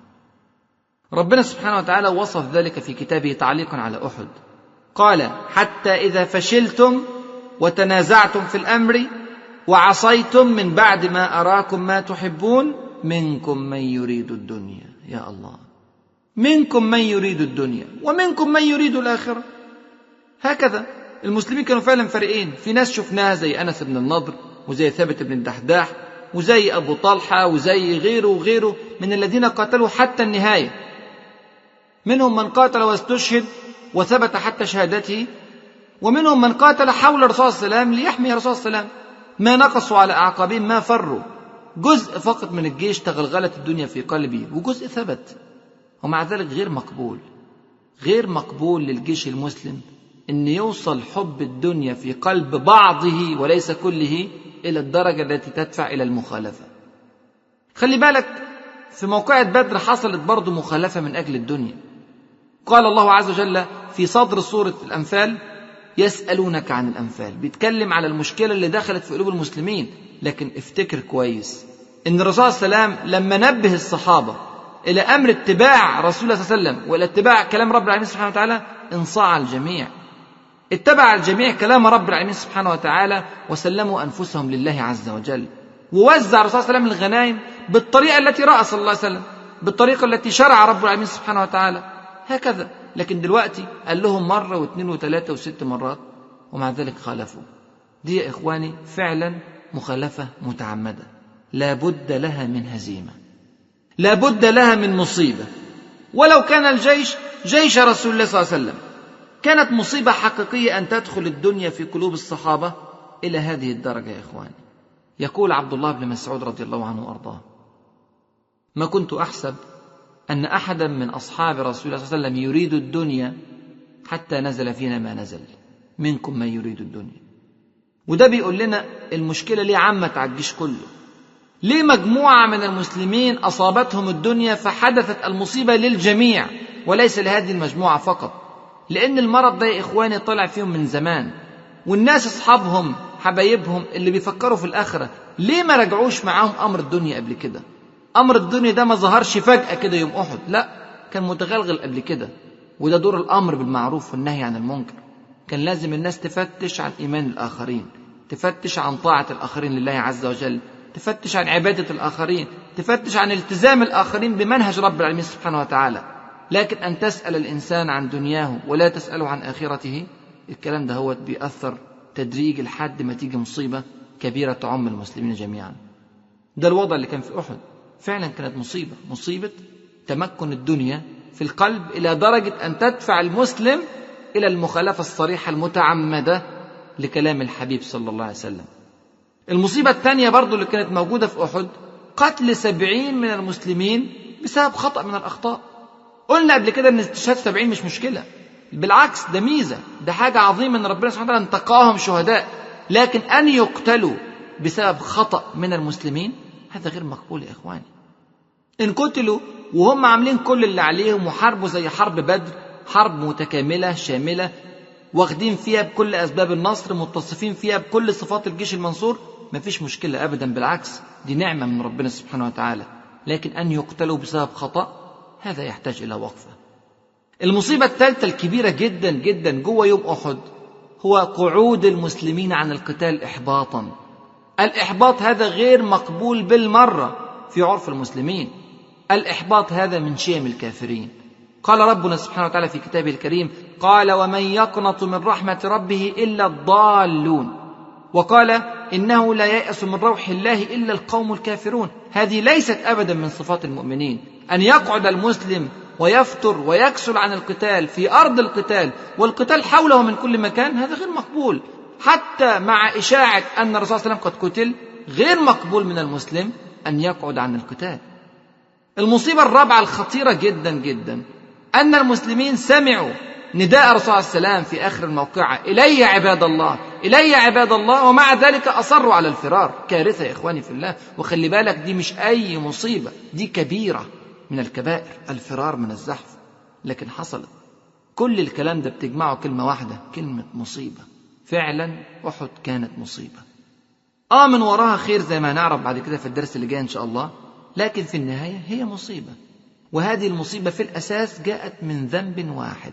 ربنا سبحانه وتعالى وصف ذلك في كتابه تعليقا على أحد، قال حتى إذا فشلتم وتنازعتم في الأمر وعصيتم من بعد ما أراكم ما تحبون منكم من يريد الدنيا. يا الله، منكم من يريد الدنيا ومنكم من يريد الآخرة. هكذا المسلمين كانوا فعلا فريقين. في ناس شفناها زي أنس بن النضر وزي ثابت بن الدحداح وزي أبو طلحة وزي غيره وغيره من الذين قاتلوا حتى النهاية. منهم من قاتل واستشهد وثبت حتى شهادته، ومنهم من قاتل حول الرسول صلى الله عليه وسلم ليحمي الرسول صلى الله عليه وسلم. ما نقصوا على أعقابهم ما فروا. جزء فقط من الجيش تغلغلت الدنيا في قلبه وجزء ثبت. ومع ذلك غير مقبول للجيش المسلم أن يوصل حب الدنيا في قلب بعضه وليس كله إلى الدرجة التي تدفع إلى المخالفة. خلي بالك، في موقعة بدر حصلت برضو مخالفة من أجل الدنيا. قال الله عز وجل في صدر سورة الأنفال يسألونك عن الأنفال، بيتكلم على المشكلة اللي دخلت في قلوب المسلمين. لكن افتكر كويس إن الرسول صلى الله عليه وسلم لما نبه الصحابة إلى أمر اتباع رسول الله صلى الله عليه وسلم وإلى اتباع كلام رب العالمين سبحانه وتعالى انصاع الجميع. اتبع الجميع كلام رب العالمين سبحانه وتعالى وسلموا أنفسهم لله عز وجل. ووزع الرسول صلى الله عليه وسلم الغنائم بالطريقة التي رأى صلى الله عليه وسلم، بالطريقة التي شرع رب العالمين سبحانه وتعالى. هكذا. لكن دلوقتي قال لهم مرة واثنين وثلاثة و6 مرات ومع ذلك خالفوا. دي يا إخواني فعلا مخالفة متعمدة، لا بد لها من هزيمة، لا بد لها من مصيبة. ولو كان الجيش جيش رسول الله صلى الله عليه وسلم كانت مصيبة حقيقية أن تدخل الدنيا في قلوب الصحابة إلى هذه الدرجة يا إخواني. يقول عبد الله بن مسعود رضي الله عنه وأرضاه: ما كنت أحسب أن أحدا من أصحاب رسول الله صلى الله عليه وسلم يريد الدنيا حتى نزل فينا ما نزل، منكم من يريد الدنيا. وده بيقول لنا المشكلة ليه عمت على الجيش كله. ليه مجموعة من المسلمين أصابتهم الدنيا فحدثت المصيبة للجميع وليس لهذه المجموعة فقط؟ لأن المرض ده يا إخواني طلع فيهم من زمان، والناس أصحابهم حبايبهم اللي بيفكروا في الآخرة ليه ما رجعوش معاهم أمر الدنيا قبل كده؟ أمر الدنيا ده ما ظهرش فجأة كده يوم أحد، لا، كان متغلغل قبل كده. وده دور الأمر بالمعروف والنهي عن المنكر. كان لازم الناس تفتش عن إيمان الآخرين، تفتش عن طاعة الآخرين لله عز وجل، تفتش عن عبادة الآخرين، تفتش عن التزام الآخرين بمنهج رب العالمين سبحانه وتعالى. لكن أن تسأل الإنسان عن دنياه ولا تسأله عن آخرته، الكلام ده هو بيأثر تدريج لحد ما تيجي مصيبة كبيرة تعم المسلمين جميعا. ده الوضع اللي كان في أحد. فعلا كانت مصيبة تمكن الدنيا في القلب إلى درجة أن تدفع المسلم إلى المخالفة الصريحة المتعمدة لكلام الحبيب صلى الله عليه وسلم. المصيبة الثانية برضو اللي كانت موجودة في أحد قتل 70 من المسلمين بسبب خطأ من الأخطاء. قلنا قبل كده أن استشهاد 70 مش مشكلة، بالعكس ده ميزة، ده حاجة عظيمة أن ربنا سبحانه وتعالى انتقاهم شهداء. لكن أن يقتلوا بسبب خطأ من المسلمين هذا غير مقبول يا إخواني. إن قتلوا وهم عاملين كل اللي عليهم وحاربوا زي حرب بدر، حرب متكاملة شاملة، واخدين فيها بكل أسباب النصر، متصفين فيها بكل صفات الجيش المنصور، ما فيش مشكلة أبدا، بالعكس دي نعمة من ربنا سبحانه وتعالى، لكن أن يقتلوا بسبب خطأ هذا يحتاج إلى وقفة. المصيبة الثالثة الكبيرة جدا جدا جوه يوم أحد هو قعود المسلمين عن القتال إحباطا. الإحباط هذا غير مقبول بالمرة في عرف المسلمين. الإحباط هذا من شيم الكافرين. قال ربنا سبحانه وتعالى في كتابه الكريم: قال ومن يقنط من رحمة ربه إلا الضالون، وقال إنه لا ييأس من روح الله إلا القوم الكافرون. هذه ليست أبدا من صفات المؤمنين. أن يقعد المسلم ويفتر ويكسل عن القتال في أرض القتال والقتال حوله من كل مكان، هذا غير مقبول. حتى مع إشاعة أن الرسول صلى الله عليه وسلم قد قتل، غير مقبول من المسلم أن يقعد عن القتال. المصيبة الرابعة الخطيرة جدا جدا أن المسلمين سمعوا نداء الرسول صلى الله عليه وسلم في آخر الموقعة: إلي عباد الله، إلي عباد الله، ومع ذلك أصروا على الفرار. كارثة يا إخواني في الله. وخلي بالك دي مش أي مصيبة، دي كبيرة من الكبائر، الفرار من الزحف. لكن حصلت. كل الكلام ده بتجمعه كلمة واحدة، كلمة مصيبة. فعلا أحد كانت مصيبة. من وراها خير زي ما هنعرف بعد كده في الدرس اللي جاي إن شاء الله، لكن في النهاية هي مصيبة. وهذه المصيبة في الأساس جاءت من ذنب واحد،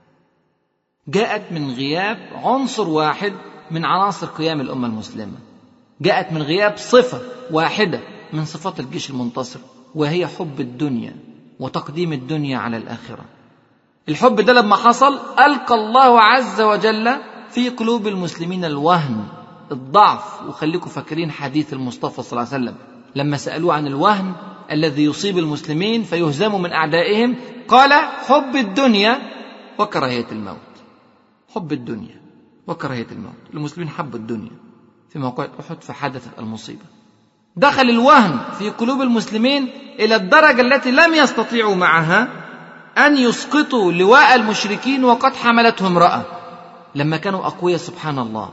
جاءت من غياب عنصر واحد من عناصر قيام الأمة المسلمة، جاءت من غياب صفة واحدة من صفات الجيش المنتصر، وهي حب الدنيا وتقديم الدنيا على الآخرة. الحب ده لما حصل ألقى الله عز وجل في قلوب المسلمين الوهن، الضعف. وخليكم فاكرين حديث المصطفى صلى الله عليه وسلم لما سألوه عن الوهن الذي يصيب المسلمين فيهزموا من أعدائهم، قال: حب الدنيا وكراهية الموت. حب الدنيا وكراهية الموت. المسلمين حبوا الدنيا في موقع أحد فحدثت المصيبة. دخل الوهن في قلوب المسلمين إلى الدرجة التي لم يستطيعوا معها أن يسقطوا لواء المشركين وقد حملته امرأة. لما كانوا أقوياء سبحان الله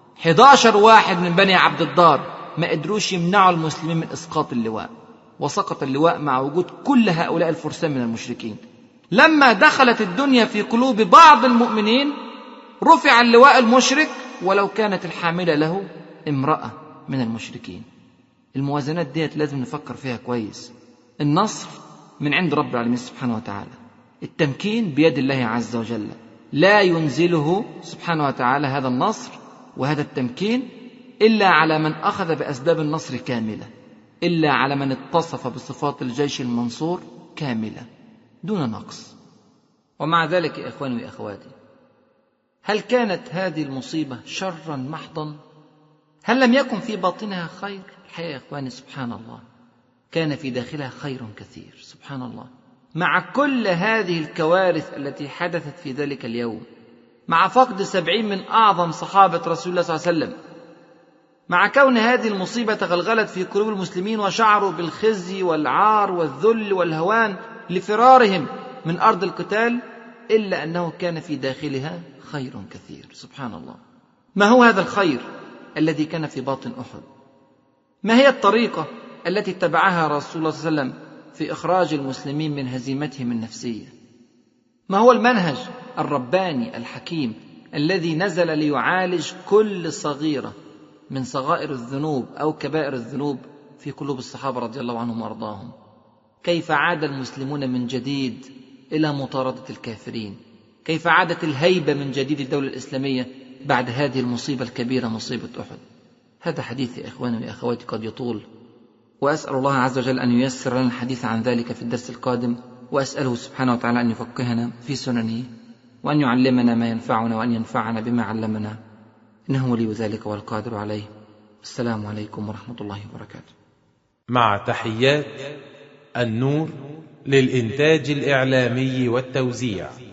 11 واحد من بني عبد الدار ما قدروش يمنعوا المسلمين من إسقاط اللواء، وسقط اللواء مع وجود كل هؤلاء الفرسان من المشركين. لما دخلت الدنيا في قلوب بعض المؤمنين رفع اللواء المشرك ولو كانت الحاملة له امرأة من المشركين. الموازنات ديت لازم نفكر فيها كويس. النصر من عند رب العالمين سبحانه وتعالى، التمكين بيد الله عز وجل، لا ينزله سبحانه وتعالى هذا النصر وهذا التمكين إلا على من أخذ بأسباب النصر كاملة، إلا على من اتصف بصفات الجيش المنصور كاملة دون نقص. ومع ذلك يا إخواني وأخواتي، هل كانت هذه المصيبة شرا محضا؟ هل لم يكن في باطنها خير؟ الحقيقة يا إخواني سبحان الله كان في داخلها خير كثير سبحان الله. مع كل هذه الكوارث التي حدثت في ذلك اليوم، مع فقد 70 من أعظم صحابة رسول الله صلى الله عليه وسلم، مع كون هذه المصيبة تغلغلت في قلوب المسلمين وشعروا بالخزي والعار والذل والهوان لفرارهم من أرض القتال، إلا أنه كان في داخلها خير كثير سبحان الله. ما هو هذا الخير الذي كان في باطن أحد؟ ما هي الطريقة التي اتبعها رسول الله صلى الله عليه وسلم في إخراج المسلمين من هزيمتهم النفسية؟ ما هو المنهج الرباني الحكيم الذي نزل ليعالج كل صغيرة من صغائر الذنوب أو كبائر الذنوب في قلوب الصحابة رضي الله عنهم وأرضاهم؟ كيف عاد المسلمون من جديد إلى مطاردة الكافرين؟ كيف عادت الهيبة من جديد الدولة الإسلامية بعد هذه المصيبة الكبيرة مصيبة أحد؟ هذا حديث يا إخواني وأخواتي قد يطول، وأسأل الله عز وجل أن ييسر لنا الحديث عن ذلك في الدرس القادم، وأسأله سبحانه وتعالى أن يفقهنا في سننه وأن يعلمنا ما ينفعنا وأن ينفعنا بما علمنا، إنه ولي ذلك والقادر عليه. السلام عليكم ورحمة الله وبركاته. مع تحيات النور للإنتاج الإعلامي والتوزيع.